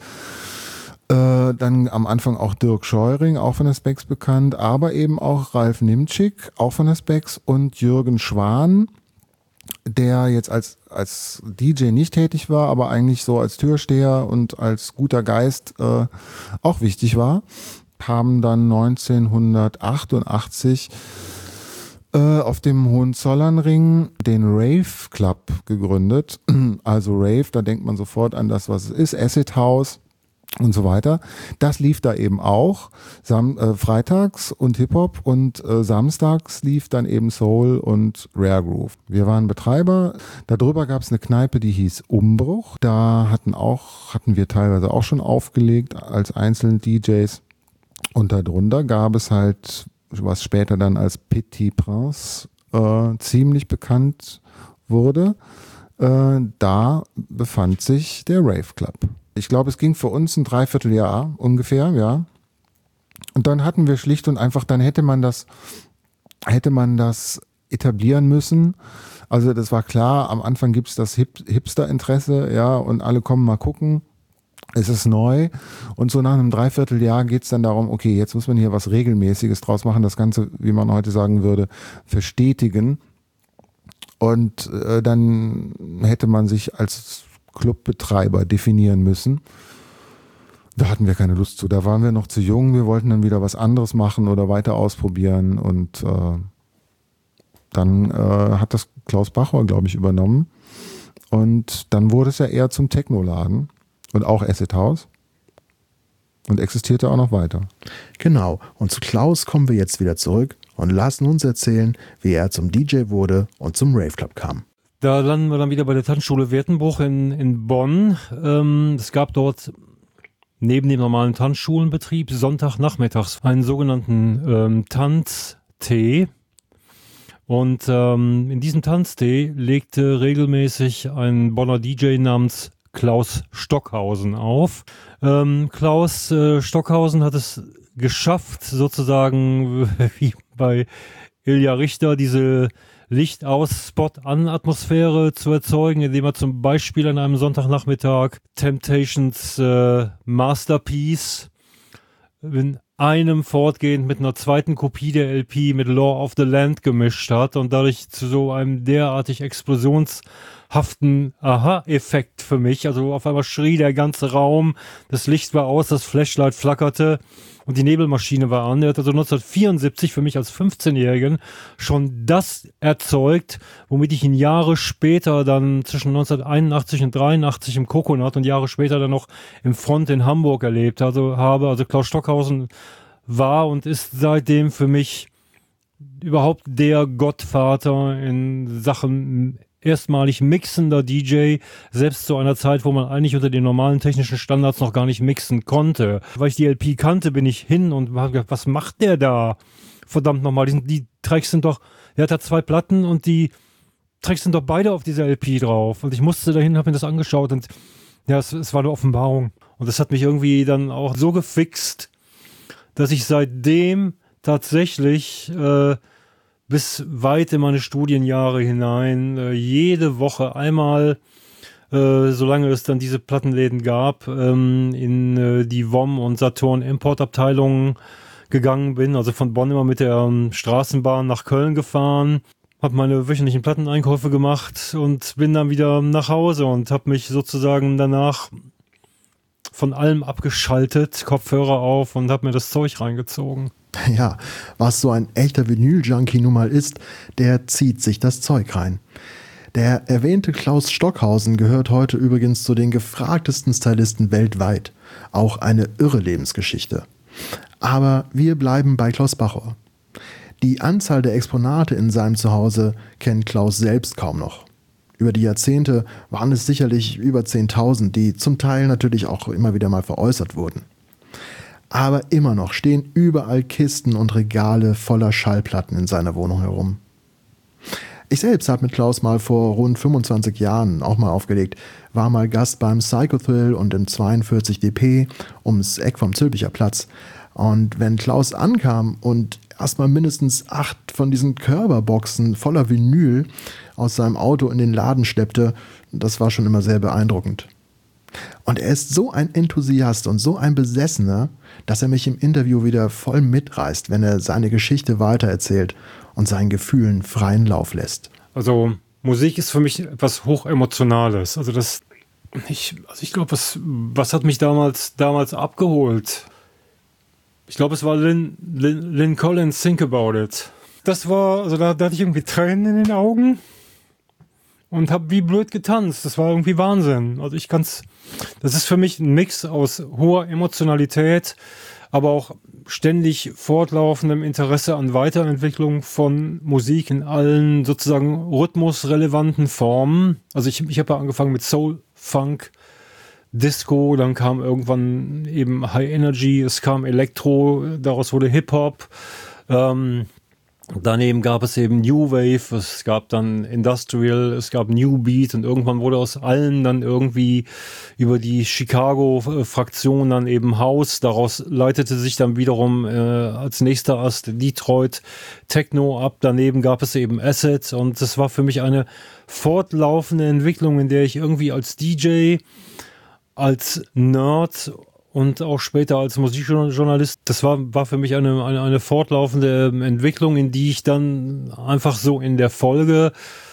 Speaker 6: Äh, dann am Anfang auch Dirk Scheuring, auch von der Spex bekannt, aber eben auch Ralf Nimtschik, auch von der Spex, und Jürgen Schwan, der jetzt als, als D J nicht tätig war, aber eigentlich so als Türsteher und als guter Geist äh, auch wichtig war, haben dann neunzehnhundertachtundachtzig äh, auf dem Hohenzollernring den Rave Club gegründet. Also Rave, da denkt man sofort an das, was es ist, Acid House. und so weiter. Das lief da eben auch Sam äh, freitags und Hip-Hop und äh, samstags lief dann eben Soul und Rare Groove. Wir waren Betreiber. Darüber gab es eine Kneipe, die hieß Umbruch. Da hatten auch hatten wir teilweise auch schon aufgelegt als einzelne D Js. Und darunter gab es halt, was später dann als Petit Prince äh, ziemlich bekannt wurde. Äh, da befand sich der Rave Club. Ich glaube, es ging für uns ein Dreivierteljahr ungefähr, ja. Und dann hatten wir schlicht und einfach, dann hätte man das, hätte man das etablieren müssen. Also das war klar, am Anfang gibt es das Hip- Hipster-Interesse, ja, und alle kommen mal gucken. Es ist neu. Und so nach einem Dreivierteljahr geht es dann darum, okay, jetzt muss man hier was Regelmäßiges draus machen, das Ganze, wie man heute sagen würde, verstetigen. Und äh, dann hätte man sich als Clubbetreiber definieren müssen. Da hatten wir keine Lust zu. Da waren wir noch zu jung. Wir wollten dann wieder was anderes machen oder weiter ausprobieren. Und äh, dann äh, hat das Klaus Bachor, glaube ich, übernommen. Und dann wurde es ja eher zum Technoladen und auch Acid House. Und existierte auch noch weiter.
Speaker 1: Genau. Und zu Klaus kommen wir jetzt wieder zurück und lassen uns erzählen, wie er zum D J wurde und zum Rave Club kam.
Speaker 2: Da landen wir dann wieder bei der Tanzschule Wertenbruch in, in Bonn. Ähm, es gab dort neben dem normalen Tanzschulenbetrieb Sonntagnachmittags einen sogenannten ähm, Tanztee. Und ähm, in diesem Tanztee legte regelmäßig ein Bonner D J namens Klaus Stockhausen auf. Ähm, Klaus äh, Stockhausen hat es geschafft, sozusagen wie bei Ilja Richter, diese Licht-aus-Spot-an-Atmosphäre zu erzeugen, indem er zum Beispiel an einem Sonntagnachmittag Temptations äh, Masterpiece in einem fortgehend mit einer zweiten Kopie der L P mit Law of the Land gemischt hat und dadurch zu so einem derartig explosionshaften Aha-Effekt für mich. Also auf einmal schrie der ganze Raum, das Licht war aus, das Flashlight flackerte und die Nebelmaschine war an. Er hat also neunzehnhundertvierundsiebzig für mich als fünfzehnjährigen schon das erzeugt, womit ich ihn Jahre später dann zwischen neunzehnhunderteinundachtzig und dreiundachtzig im Coconut und Jahre später dann noch im Front in Hamburg erlebt also, habe. Also Klaus Stockhausen war und ist seitdem für mich überhaupt der Gottvater in Sachen erstmalig mixender D J, selbst zu einer Zeit, wo man eigentlich unter den normalen technischen Standards noch gar nicht mixen konnte. Weil ich die L P kannte, bin ich hin und habe gedacht, was macht der da? Verdammt nochmal, die, die Tracks sind doch, der hat da zwei Platten und die Tracks sind doch beide auf dieser L P drauf. Und ich musste dahin, habe mir das angeschaut und ja, es, es war eine Offenbarung. Und das hat mich irgendwie dann auch so gefixt, dass ich seitdem tatsächlich äh, bis weit in meine Studienjahre hinein äh, jede Woche einmal, äh, solange es dann diese Plattenläden gab, ähm, in äh, die W O M und Saturn Importabteilungen gegangen bin. Also von Bonn immer mit der ähm, Straßenbahn nach Köln gefahren, habe meine wöchentlichen Platteneinkäufe gemacht und bin dann wieder nach Hause und habe mich sozusagen danach von allem abgeschaltet, Kopfhörer auf und habe mir das Zeug reingezogen.
Speaker 1: Ja, was so ein echter Vinyl-Junkie nun mal ist, der zieht sich das Zeug rein. Der erwähnte Klaus Stockhausen gehört heute übrigens zu den gefragtesten Stylisten weltweit. Auch eine irre Lebensgeschichte. Aber wir bleiben bei Klaus Bachor. Die Anzahl der Exponate in seinem Zuhause kennt Klaus selbst kaum noch. Über die Jahrzehnte waren es sicherlich über zehntausend, die zum Teil natürlich auch immer wieder mal veräußert wurden. Aber immer noch stehen überall Kisten und Regale voller Schallplatten in seiner Wohnung herum. Ich selbst habe mit Klaus mal vor rund fünfundzwanzig Jahren auch mal aufgelegt, war mal Gast beim Psychothrill und im zweiundvierzig D P ums Eck vom Zülpicher Platz. Und wenn Klaus ankam und erstmal mindestens acht von diesen Körperboxen voller Vinyl aus seinem Auto in den Laden schleppte, das war schon immer sehr beeindruckend. Und er ist so ein Enthusiast und so ein Besessener, dass er mich im Interview wieder voll mitreißt, wenn er seine Geschichte weitererzählt und seinen Gefühlen freien Lauf lässt.
Speaker 2: Also Musik ist für mich etwas Hochemotionales. Also das, ich, also ich glaube, was, was hat mich damals, damals abgeholt? Ich glaube, es war Lynn, Lynn, Lynn Collins, Think About It. Das war, also da, da hatte ich irgendwie Tränen in den Augen. und habe wie blöd getanzt. Das war irgendwie Wahnsinn. Also ich kann's, das ist für mich ein Mix aus hoher Emotionalität, aber auch ständig fortlaufendem Interesse an Weiterentwicklung von Musik in allen sozusagen rhythmusrelevanten Formen. Also ich, ich habe ja angefangen mit Soul, Funk, Disco, dann kam irgendwann eben High Energy, es kam Elektro, daraus wurde Hip-Hop. Ähm, daneben gab es eben New Wave, es gab dann Industrial, es gab New Beat und irgendwann wurde aus allen dann irgendwie über die Chicago-Fraktion dann eben House. Daraus leitete sich dann wiederum äh, als nächster Ast Detroit Techno ab. Daneben gab es eben Acid und das war für mich eine fortlaufende Entwicklung, in der ich irgendwie als D J, als Nerd und auch später als Musikjournalist, das war, war für mich eine, eine, eine fortlaufende Entwicklung, in die ich dann einfach so in der Folge,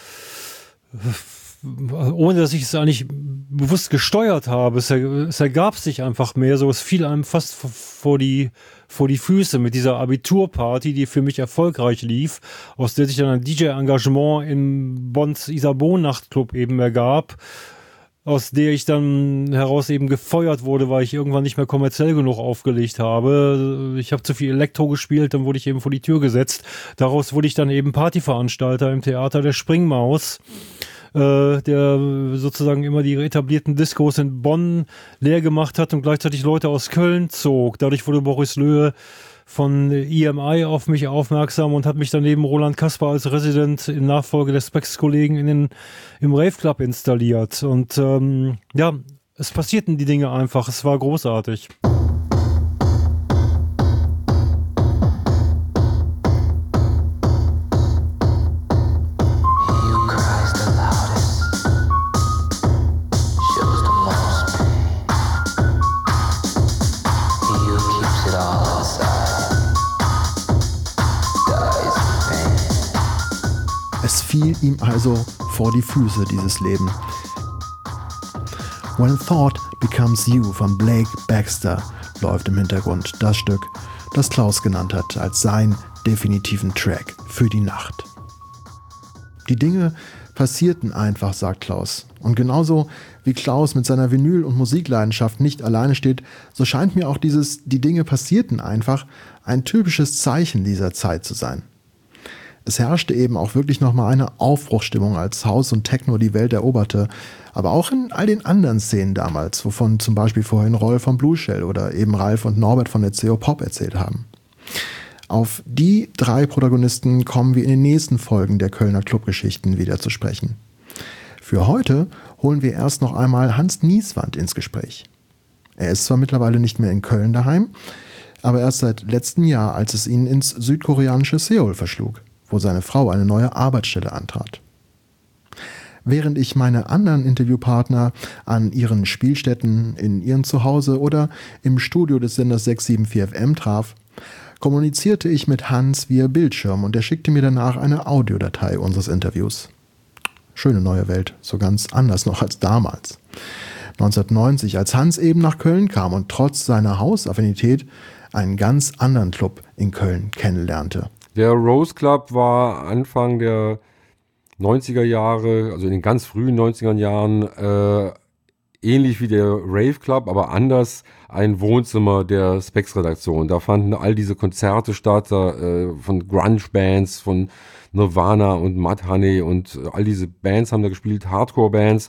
Speaker 2: ohne dass ich es eigentlich bewusst gesteuert habe, es, er, es ergab sich einfach mehr so, es fiel einem fast vor die, vor die Füße mit dieser Abiturparty, die für mich erfolgreich lief, aus der sich dann ein D J-Engagement im Bonds Isabeau-Nachtclub eben ergab, aus der ich dann heraus eben gefeuert wurde, weil ich irgendwann nicht mehr kommerziell genug aufgelegt habe. Ich habe zu viel Elektro gespielt, dann wurde ich eben vor die Tür gesetzt. Daraus wurde ich dann eben Partyveranstalter im Theater der Springmaus, äh, der sozusagen immer die etablierten Diskos in Bonn leer gemacht hat und gleichzeitig Leute aus Köln zog. Dadurch wurde Boris Löhe von E M I auf mich aufmerksam und hat mich dann neben Roland Kasper als Resident in Nachfolge des Specs-Kollegen in den, im Rave Club installiert. Und ähm, ja, es passierten die Dinge einfach. Es war großartig.
Speaker 1: Es fiel ihm also vor die Füße, dieses Leben. When Thought Becomes You von Blake Baxter läuft im Hintergrund, das Stück, das Klaus genannt hat als seinen definitiven Track für die Nacht. Die Dinge passierten einfach, sagt Klaus. Und genauso wie Klaus mit seiner Vinyl- und Musikleidenschaft nicht alleine steht, so scheint mir auch dieses "Die Dinge passierten einfach" ein typisches Zeichen dieser Zeit zu sein. Es herrschte eben auch wirklich nochmal eine Aufbruchsstimmung, als House und Techno die Welt eroberte, aber auch in all den anderen Szenen damals, wovon zum Beispiel vorhin Rolf von Blue Shell oder eben Ralf und Norbert von der C O Pop erzählt haben. Auf die drei Protagonisten kommen wir in den nächsten Folgen der Kölner Clubgeschichten wieder zu sprechen. Für heute holen wir erst noch einmal Hans Nieswand ins Gespräch. Er ist zwar mittlerweile nicht mehr in Köln daheim, aber erst seit letztem Jahr, als es ihn ins südkoreanische Seoul verschlug, wo seine Frau eine neue Arbeitsstelle antrat. Während ich meine anderen Interviewpartner an ihren Spielstätten, in ihrem Zuhause oder im Studio des Senders sechs sieben vier F M traf, kommunizierte ich mit Hans via Bildschirm und er schickte mir danach eine Audiodatei unseres Interviews. Schöne neue Welt, so ganz anders noch als damals. neunzehnhundertneunzig, als Hans eben nach Köln kam und trotz seiner Hausaffinität einen ganz anderen Club in Köln kennenlernte.
Speaker 7: Der Rose Club war Anfang der neunziger Jahre, also in den ganz frühen neunziger Jahren, äh, ähnlich wie der Rave Club, aber anders ein Wohnzimmer der Specs-Redaktion. Da fanden all diese Konzerte statt, äh, von Grunge-Bands, von Nirvana und Mudhoney und all diese Bands haben da gespielt, Hardcore-Bands.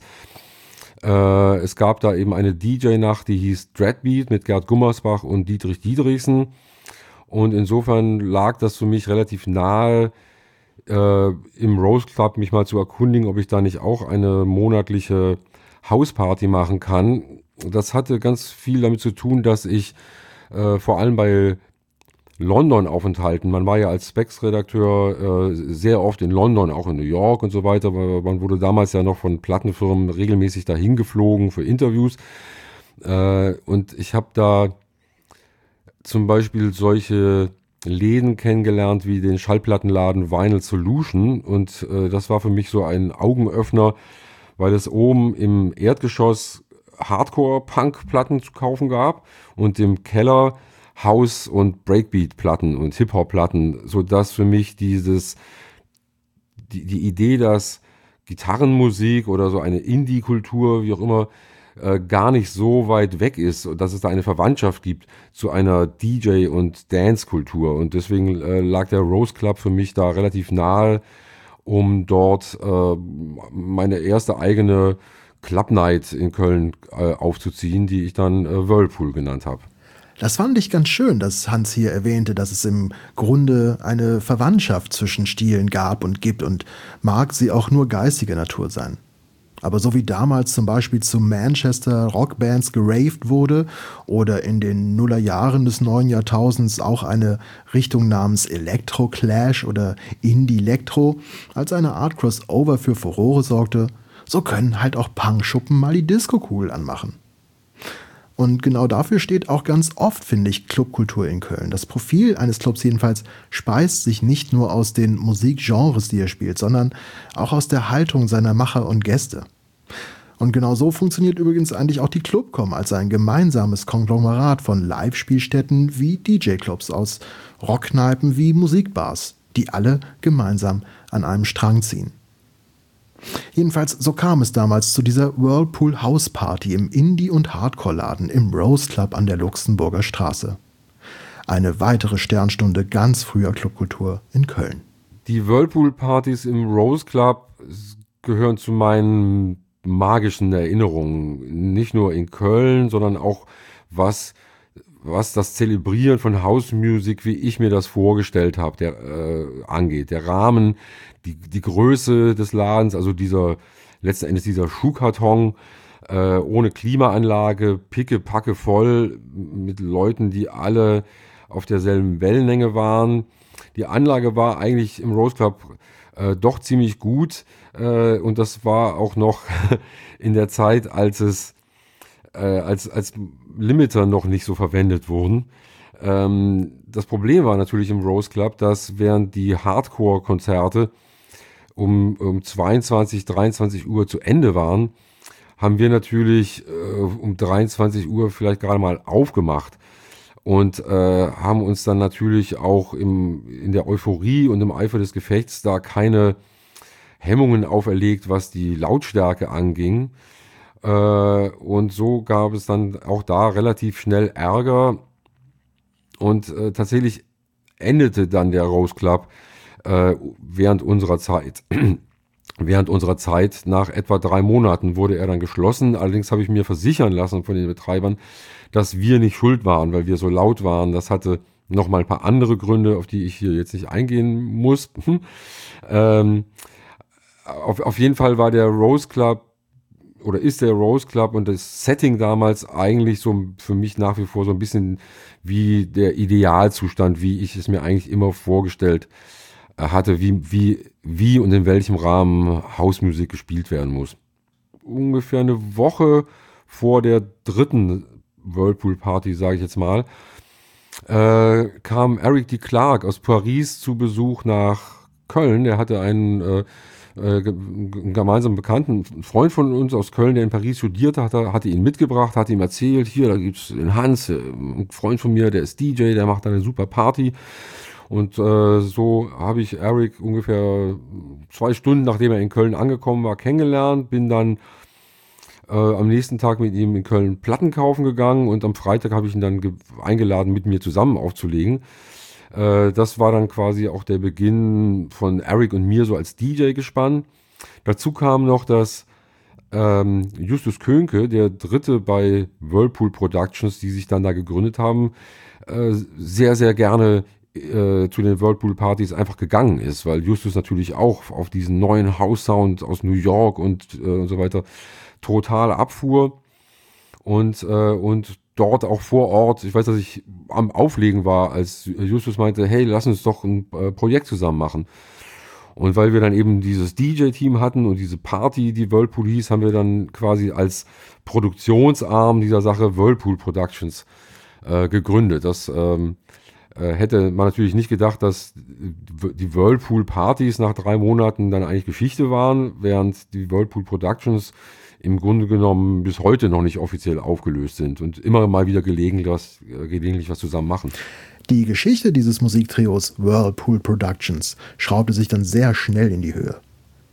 Speaker 7: Äh, es gab da eben eine D J-Nacht, die hieß Dreadbeat mit Gerd Gummersbach und Dietrich Diedrichsen. Und insofern lag das für mich relativ nahe, äh, im Rose Club mich mal zu erkundigen, ob ich da nicht auch eine monatliche Hausparty machen kann. Das hatte ganz viel damit zu tun, dass ich äh, vor allem bei London-Aufenthalten, man war ja als Specs-Redakteur äh, sehr oft in London, auch in New York und so weiter, weil man wurde damals ja noch von Plattenfirmen regelmäßig dahin geflogen für Interviews. Äh, und ich habe da zum Beispiel solche Läden kennengelernt wie den Schallplattenladen Vinyl Solution und äh, das war für mich so ein Augenöffner, weil es oben im Erdgeschoss Hardcore-Punk-Platten zu kaufen gab und im Keller House- und Breakbeat-Platten und Hip-Hop-Platten, sodass für mich dieses die, die Idee, dass Gitarrenmusik oder so eine Indie-Kultur, wie auch immer, äh, gar nicht so weit weg ist und dass es da eine Verwandtschaft gibt zu einer D J- und Dance-Kultur. Und deswegen äh, lag der Rose Club für mich da relativ nahe, um dort äh, meine erste eigene Club Night in Köln äh, aufzuziehen, die ich dann äh, Whirlpool genannt habe.
Speaker 1: Das fand ich ganz schön, dass Hans hier erwähnte, dass es im Grunde eine Verwandtschaft zwischen Stilen gab und gibt und mag sie auch nur geistiger Natur sein. Aber so wie damals zum Beispiel zu Manchester Rockbands geraved wurde oder in den Nullerjahren des neuen Jahrtausends auch eine Richtung namens Electro-Clash oder Indie-Electro als eine Art Crossover für Furore sorgte, so können halt auch Punkschuppen mal die Disco-Kugel anmachen. Und genau dafür steht auch ganz oft, finde ich, Clubkultur in Köln. Das Profil eines Clubs jedenfalls speist sich nicht nur aus den Musikgenres, die er spielt, sondern auch aus der Haltung seiner Macher und Gäste. Und genau so funktioniert übrigens eigentlich auch die Clubcom als ein gemeinsames Konglomerat von Live-Spielstätten wie D J-Clubs aus Rockkneipen wie Musikbars, die alle gemeinsam an einem Strang ziehen. Jedenfalls, so kam es damals zu dieser Whirlpool House Party im Indie- und Hardcore-Laden im Rose Club an der Luxemburger Straße. Eine weitere Sternstunde ganz früher Clubkultur in Köln.
Speaker 7: Die Whirlpool-Partys im Rose Club gehören zu meinen magischen Erinnerungen. Nicht nur in Köln, sondern auch was, was das Zelebrieren von House Music, wie ich mir das vorgestellt habe, der, äh, angeht. Der Rahmen, die, die Größe des Ladens, also dieser, letzten Endes dieser Schuhkarton, äh, ohne Klimaanlage, picke, packe voll, mit Leuten, die alle auf derselben Wellenlänge waren. Die Anlage war eigentlich im Rose Club äh, doch ziemlich gut, äh, und das war auch noch in der Zeit, als es äh, als, als Limiter noch nicht so verwendet wurden. Ähm, das Problem war natürlich im Rose Club, dass während die Hardcore-Konzerte um, um zweiundzwanzig, dreiundzwanzig Uhr zu Ende waren, haben wir natürlich äh, um dreiundzwanzig Uhr vielleicht gerade mal aufgemacht und äh, haben uns dann natürlich auch im, in der Euphorie und im Eifer des Gefechts da keine Hemmungen auferlegt, was die Lautstärke anging. Äh, und so gab es dann auch da relativ schnell Ärger und äh, tatsächlich endete dann der Rose Club äh, während unserer Zeit. Während unserer Zeit, nach etwa drei Monaten, wurde er dann geschlossen. Allerdings habe ich mir versichern lassen von den Betreibern, dass wir nicht schuld waren, weil wir so laut waren. Das hatte noch mal ein paar andere Gründe, auf die ich hier jetzt nicht eingehen muss. ähm, auf, auf jeden Fall war der Rose Club oder ist der Rose Club und das Setting damals eigentlich so für mich nach wie vor so ein bisschen wie der Idealzustand, wie ich es mir eigentlich immer vorgestellt hatte, wie, wie, wie und in welchem Rahmen Hausmusik gespielt werden muss. Ungefähr eine Woche vor der dritten Whirlpool-Party, sage ich jetzt mal, äh, kam Eric D. Clark aus Paris zu Besuch nach Köln. Der hatte einen äh, äh, gemeinsamen Bekannten, einen Freund von uns aus Köln, der in Paris studierte, hatte, hatte ihn mitgebracht, hatte ihm erzählt, hier, da gibt's den Hans, ein Freund von mir, der ist D J, der macht da eine super Party. Und äh, so habe ich Eric ungefähr zwei Stunden, nachdem er in Köln angekommen war, kennengelernt. Bin dann äh, am nächsten Tag mit ihm in Köln Platten kaufen gegangen und am Freitag habe ich ihn dann ge- eingeladen, mit mir zusammen aufzulegen. Äh, das war dann quasi auch der Beginn von Eric und mir so als D J-Gespann. Dazu kam noch, dass ähm, Justus Könke, der Dritte bei Whirlpool Productions, die sich dann da gegründet haben, äh, sehr, sehr gerne zu den Whirlpool-Partys einfach gegangen ist, weil Justus natürlich auch auf diesen neuen House-Sound aus New York und, äh, und so weiter total abfuhr und, äh, und dort auch vor Ort, ich weiß, dass ich am Auflegen war, als Justus meinte, hey, lass uns doch ein äh, Projekt zusammen machen. Und weil wir dann eben dieses D J-Team hatten und diese Party, die Whirlpool hieß, haben wir dann quasi als Produktionsarm dieser Sache Whirlpool Productions äh, gegründet. Das ähm, hätte man natürlich nicht gedacht, dass die Whirlpool-Partys nach drei Monaten dann eigentlich Geschichte waren, während die Whirlpool Productions im Grunde genommen bis heute noch nicht offiziell aufgelöst sind und immer mal wieder gelegentlich was, gelegentlich was zusammen machen.
Speaker 1: Die Geschichte dieses Musiktrios Whirlpool Productions schraubte sich dann sehr schnell in die Höhe.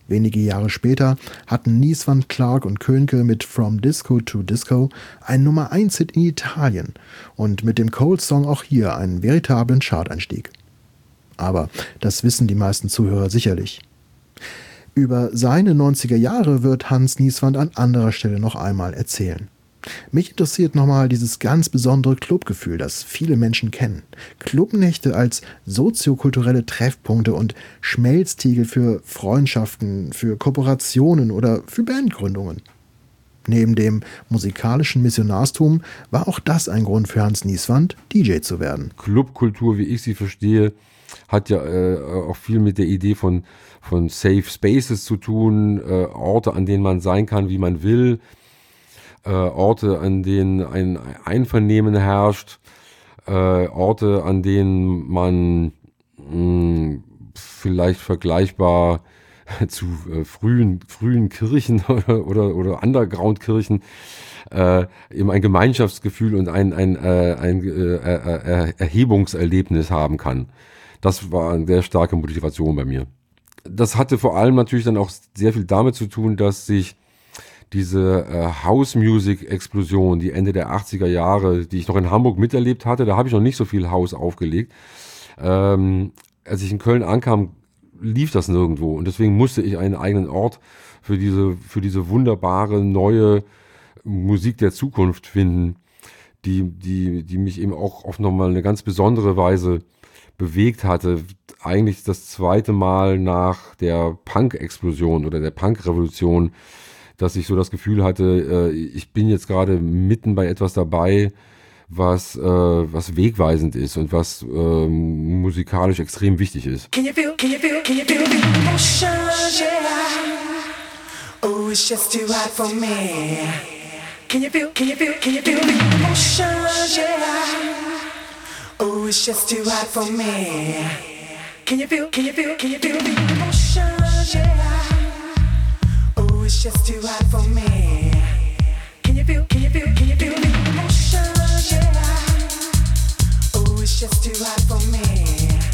Speaker 1: Wenige Jahre später hatten Nieswand, Clark und Könke mit From Disco to Disco einen Nummer eins Hit in Italien und mit dem Cold-Song auch hier einen veritablen Chart-Einstieg. Aber das wissen die meisten Zuhörer sicherlich. Über seine neunziger Jahre wird Hans Nieswand an anderer Stelle noch einmal erzählen. Mich interessiert nochmal dieses ganz besondere Clubgefühl, das viele Menschen kennen. Clubnächte als soziokulturelle Treffpunkte und Schmelztiegel für Freundschaften, für Kooperationen oder für Bandgründungen. Neben dem musikalischen Missionarstum war auch das ein Grund für Hans Nieswand, D J zu werden.
Speaker 7: Clubkultur, wie ich sie verstehe, hat ja äh, auch viel mit der Idee von, von Safe Spaces zu tun, äh, Orte, an denen man sein kann, wie man will. Äh, Orte, an denen ein Einvernehmen herrscht, äh, Orte, an denen man mh, vielleicht vergleichbar zu äh, frühen, frühen Kirchen oder, oder, oder Underground-Kirchen äh, eben ein Gemeinschaftsgefühl und ein, ein, äh, ein äh, äh, Erhebungserlebnis haben kann. Das war eine sehr starke Motivation bei mir. Das hatte vor allem natürlich dann auch sehr viel damit zu tun, dass sich diese äh, House-Music-Explosion, die Ende der achtziger Jahre, die ich noch in Hamburg miterlebt hatte, da habe ich noch nicht so viel House aufgelegt. Ähm, als ich in Köln ankam, lief das nirgendwo und deswegen musste ich einen eigenen Ort für diese, für diese wunderbare neue Musik der Zukunft finden, die, die, die mich eben auch auf nochmal eine ganz besondere Weise bewegt hatte. Eigentlich das zweite Mal nach der Punk-Explosion oder der Punk-Revolution, dass ich so das Gefühl hatte, ich bin jetzt gerade mitten bei etwas dabei, was, was wegweisend ist und was äh, musikalisch extrem wichtig ist.
Speaker 8: Can you feel, can you feel, can you feel the emotion, yeah. Oh, it's just too hot for me. Can you feel, can you feel, can you feel the emotion, yeah. Oh, it's just too hot for me. Can you feel, can you feel, can you feel the emotion, yeah. It's just too hot for me. Can you feel, can you feel, can you feel the emotion, yeah. Oh, it's just too hot for me.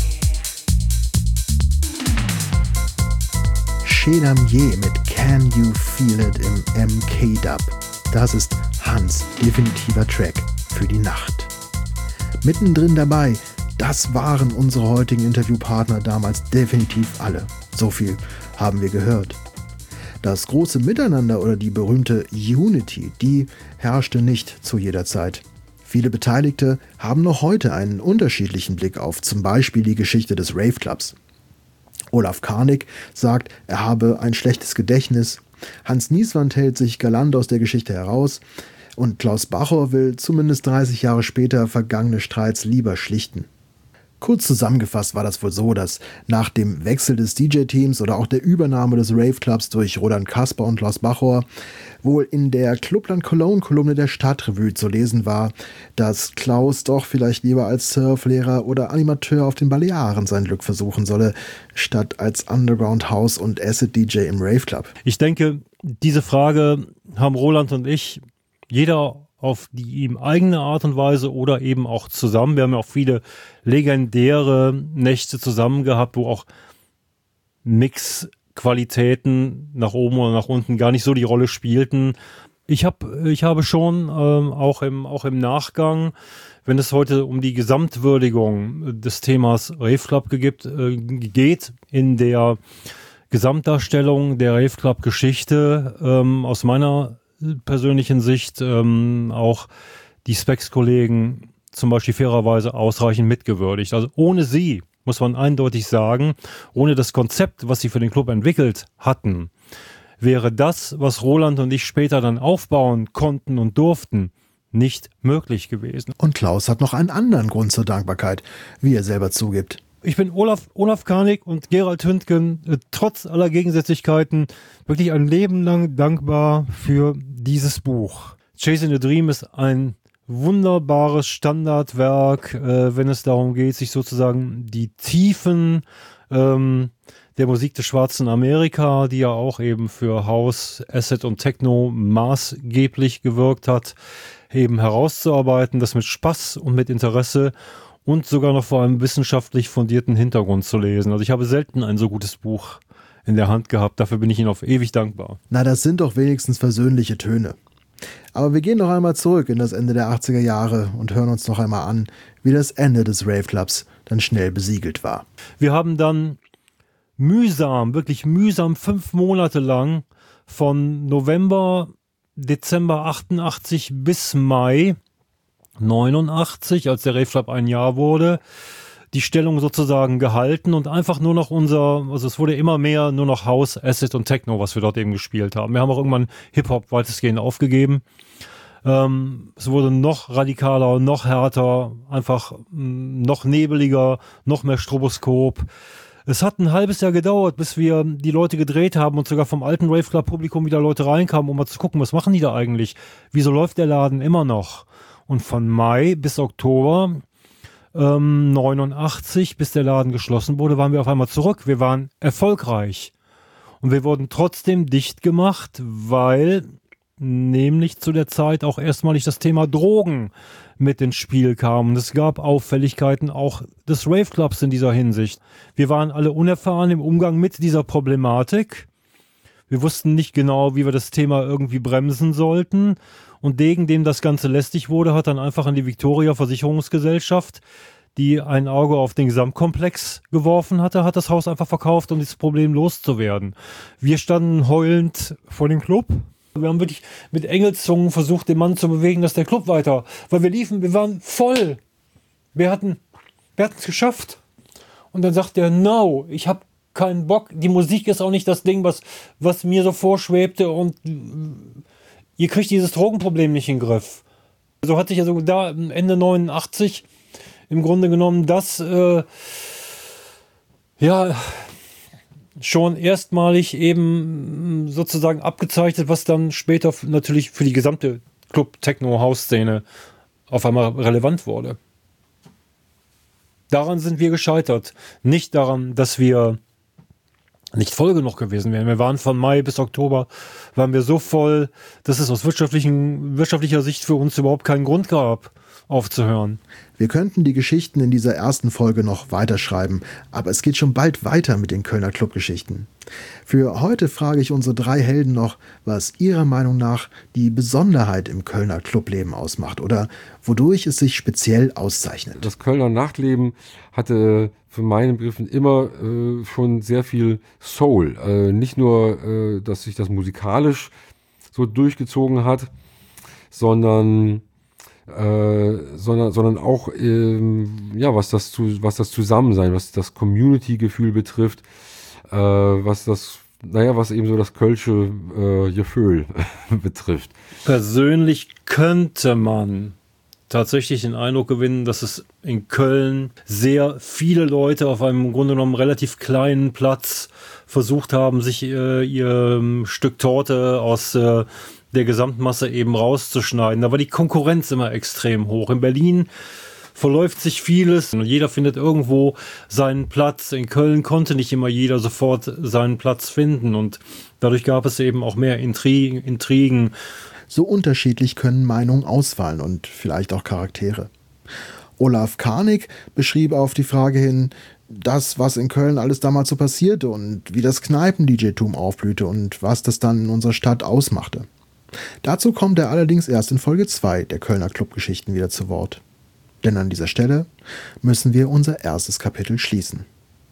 Speaker 1: Chez Damier mit Can You Feel It im M K-Dub. Das ist Hans' definitiver Track für die Nacht. Mittendrin dabei, das waren unsere heutigen Interviewpartner damals definitiv alle. So viel haben wir gehört. Das große Miteinander oder die berühmte Unity, die herrschte nicht zu jeder Zeit. Viele Beteiligte haben noch heute einen unterschiedlichen Blick auf zum Beispiel die Geschichte des Rave-Clubs. Olaf Karnig sagt, er habe ein schlechtes Gedächtnis. Hans Nieswand hält sich galant aus der Geschichte heraus. Und Klaus Bachor will zumindest dreißig Jahre später vergangene Streits lieber schlichten. Kurz zusammengefasst war das wohl so, dass nach dem Wechsel des D J-Teams oder auch der Übernahme des Rave-Clubs durch Roland Kasper und Klaus Bachor wohl in der Clubland Cologne-Kolumne der Stadtrevue zu lesen war, dass Klaus doch vielleicht lieber als Surflehrer oder Animateur auf den Balearen sein Glück versuchen solle, statt als Underground-House- und Acid-D J im Rave-Club.
Speaker 2: Ich denke, diese Frage haben Roland und ich, jeder auf die ihm eigene Art und Weise oder eben auch zusammen. Wir haben ja auch viele legendäre Nächte zusammen gehabt, wo auch Mixqualitäten nach oben oder nach unten gar nicht so die Rolle spielten. Ich, hab, ich habe schon ähm, auch, im, auch im Nachgang, wenn es heute um die Gesamtwürdigung des Themas Rave Club geht, äh, geht in der Gesamtdarstellung der Rave Club Geschichte ähm, aus meiner persönlichen Sicht ähm, auch die Specs-Kollegen zum Beispiel fairerweise ausreichend mitgewürdigt. Also ohne sie, muss man eindeutig sagen, ohne das Konzept, was sie für den Club entwickelt hatten, wäre das, was Roland und ich später dann aufbauen konnten und durften, nicht möglich gewesen.
Speaker 1: Und Klaus hat noch einen anderen Grund zur Dankbarkeit, wie er selber zugibt.
Speaker 2: Ich bin Olaf, Olaf Karnig und Gerald Hündgen, äh, trotz aller Gegensätzlichkeiten, wirklich ein Leben lang dankbar für dieses Buch. Chasing the Dream ist ein wunderbares Standardwerk, äh, wenn es darum geht, sich sozusagen die Tiefen ähm, der Musik des schwarzen Amerika, die ja auch eben für House, Acid und Techno maßgeblich gewirkt hat, eben herauszuarbeiten, das mit Spaß und mit Interesse und sogar noch vor einem wissenschaftlich fundierten Hintergrund zu lesen. Also ich habe selten ein so gutes Buch in der Hand gehabt. Dafür bin ich Ihnen auf ewig dankbar.
Speaker 1: Na, das sind doch wenigstens versöhnliche Töne. Aber wir gehen noch einmal zurück in das Ende der achtziger Jahre und hören uns noch einmal an, wie das Ende des Rave Clubs dann schnell besiegelt war.
Speaker 2: Wir haben dann mühsam, wirklich mühsam fünf Monate lang von November, Dezember achtundachtzig bis Mai neunundachtzig, als der Rave Club ein Jahr wurde, die Stellung sozusagen gehalten und einfach nur noch unser, also es wurde immer mehr nur noch House, Acid und Techno, was wir dort eben gespielt haben. Wir haben auch irgendwann Hip-Hop weitestgehend aufgegeben. Ähm, es wurde noch radikaler, noch härter, einfach mh, noch nebeliger, noch mehr Stroboskop. Es hat ein halbes Jahr gedauert, bis wir die Leute gedreht haben und sogar vom alten Rave Club Publikum wieder Leute reinkamen, um mal zu gucken, was machen die da eigentlich? Wieso läuft der Laden immer noch? Und von Mai bis Oktober Ähm, neunundachtzig, bis der Laden geschlossen wurde, waren wir auf einmal zurück. Wir waren erfolgreich. Und wir wurden trotzdem dicht gemacht, weil nämlich zu der Zeit auch erstmalig das Thema Drogen mit ins Spiel kam. Und es gab Auffälligkeiten auch des Rave Clubs in dieser Hinsicht. Wir waren alle unerfahren im Umgang mit dieser Problematik. Wir wussten nicht genau, wie wir das Thema irgendwie bremsen sollten. Und Degen, dem das Ganze lästig wurde, hat dann einfach an die Victoria Versicherungsgesellschaft, die ein Auge auf den Gesamtkomplex geworfen hatte, hat das Haus einfach verkauft, um dieses Problem loszuwerden. Wir standen heulend vor dem Club. Wir haben wirklich mit Engelszungen versucht, den Mann zu bewegen, dass der Club weiter, weil wir liefen, wir waren voll. Wir hatten wir hatten es geschafft. Und dann sagt er, no, ich habe keinen Bock. Die Musik ist auch nicht das Ding, was, was mir so vorschwebte und ihr kriegt dieses Drogenproblem nicht in den Griff. So hat sich also da Ende neunundachtzig im Grunde genommen das äh, ja schon erstmalig eben sozusagen abgezeichnet, was dann später natürlich für die gesamte Club-Techno-House-Szene auf einmal relevant wurde. Daran sind wir gescheitert. Nicht daran, dass wir nicht voll genug gewesen wären. Wir waren von Mai bis Oktober, waren wir so voll, dass es aus wirtschaftlichen, wirtschaftlicher Sicht für uns überhaupt keinen Grund gab, aufzuhören.
Speaker 1: Wir könnten die Geschichten in dieser ersten Folge noch weiterschreiben, aber es geht schon bald weiter mit den Kölner Clubgeschichten. Für heute frage ich unsere drei Helden noch, was ihrer Meinung nach die Besonderheit im Kölner Clubleben ausmacht oder wodurch es sich speziell auszeichnet.
Speaker 7: Das Kölner Nachtleben hatte für meinen Begriffen immer äh, schon sehr viel Soul. Äh, nicht nur, äh, dass sich das musikalisch so durchgezogen hat, sondern Äh, sondern, sondern auch, ähm, ja, was das, zu, was das Zusammensein, was das Community-Gefühl betrifft, äh, was das, naja, was eben so das Kölsche äh, Gefühl betrifft.
Speaker 2: Persönlich könnte man tatsächlich den Eindruck gewinnen, dass es in Köln sehr viele Leute auf einem im Grunde genommen relativ kleinen Platz versucht haben, sich äh, ihr Stück Torte aus äh, der Gesamtmasse eben rauszuschneiden. Da war die Konkurrenz immer extrem hoch. In Berlin verläuft sich vieles und jeder findet irgendwo seinen Platz. In Köln konnte nicht immer jeder sofort seinen Platz finden und dadurch gab es eben auch mehr Intrigen. Intrigen.
Speaker 1: So unterschiedlich können Meinungen ausfallen und vielleicht auch Charaktere. Olaf Karnig beschrieb auf die Frage hin, das, was in Köln alles damals so passierte und wie das Kneipen-D J-Tum aufblühte und was das dann in unserer Stadt ausmachte. Dazu kommt er allerdings erst in Folge zwei der Kölner Clubgeschichten wieder zu Wort. Denn an dieser Stelle müssen wir unser erstes Kapitel schließen.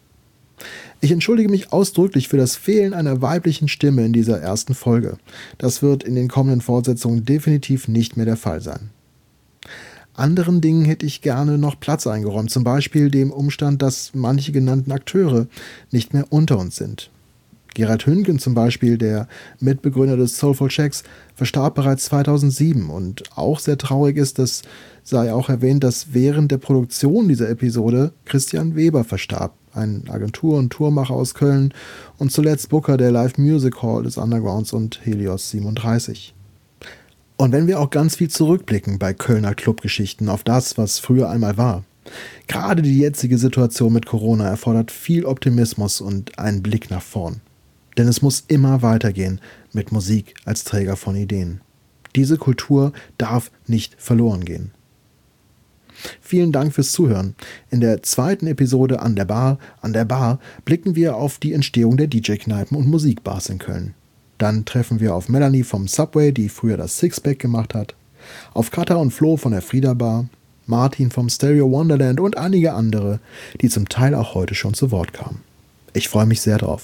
Speaker 1: Ich entschuldige mich ausdrücklich für das Fehlen einer weiblichen Stimme in dieser ersten Folge. Das wird in den kommenden Fortsetzungen definitiv nicht mehr der Fall sein. Anderen Dingen hätte ich gerne noch Platz eingeräumt, zum Beispiel dem Umstand, dass manche genannten Akteure nicht mehr unter uns sind. Gerald Hünken zum Beispiel, der Mitbegründer des Soulful Shacks, verstarb bereits zweitausendsieben und auch sehr traurig ist, das sei auch erwähnt, dass während der Produktion dieser Episode Christian Weber verstarb, ein Agentur- und Tourmacher aus Köln und zuletzt Booker der Live Music Hall des Undergrounds und Helios siebenunddreißig. Und wenn wir auch ganz viel zurückblicken bei Kölner Clubgeschichten auf das, was früher einmal war, gerade die jetzige Situation mit Corona erfordert viel Optimismus und einen Blick nach vorn. Denn es muss immer weitergehen mit Musik als Träger von Ideen. Diese Kultur darf nicht verloren gehen. Vielen Dank fürs Zuhören. In der zweiten Episode An der Bar, an der Bar blicken wir auf die Entstehung der D J-Kneipen und Musikbars in Köln. Dann treffen wir auf Melanie vom Subway, die früher das Sixpack gemacht hat, auf Katha und Flo von der Frieda Bar, Martin vom Stereo Wonderland und einige andere, die zum Teil auch heute schon zu Wort kamen. Ich freue mich sehr drauf.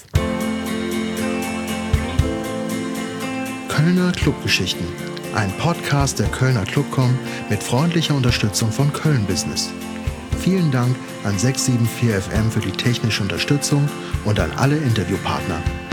Speaker 1: Kölner Clubgeschichten. Ein Podcast der Kölner Clubcom mit freundlicher Unterstützung von Köln Business. Vielen Dank an sechs sieben vier F M für die technische Unterstützung und an alle Interviewpartner.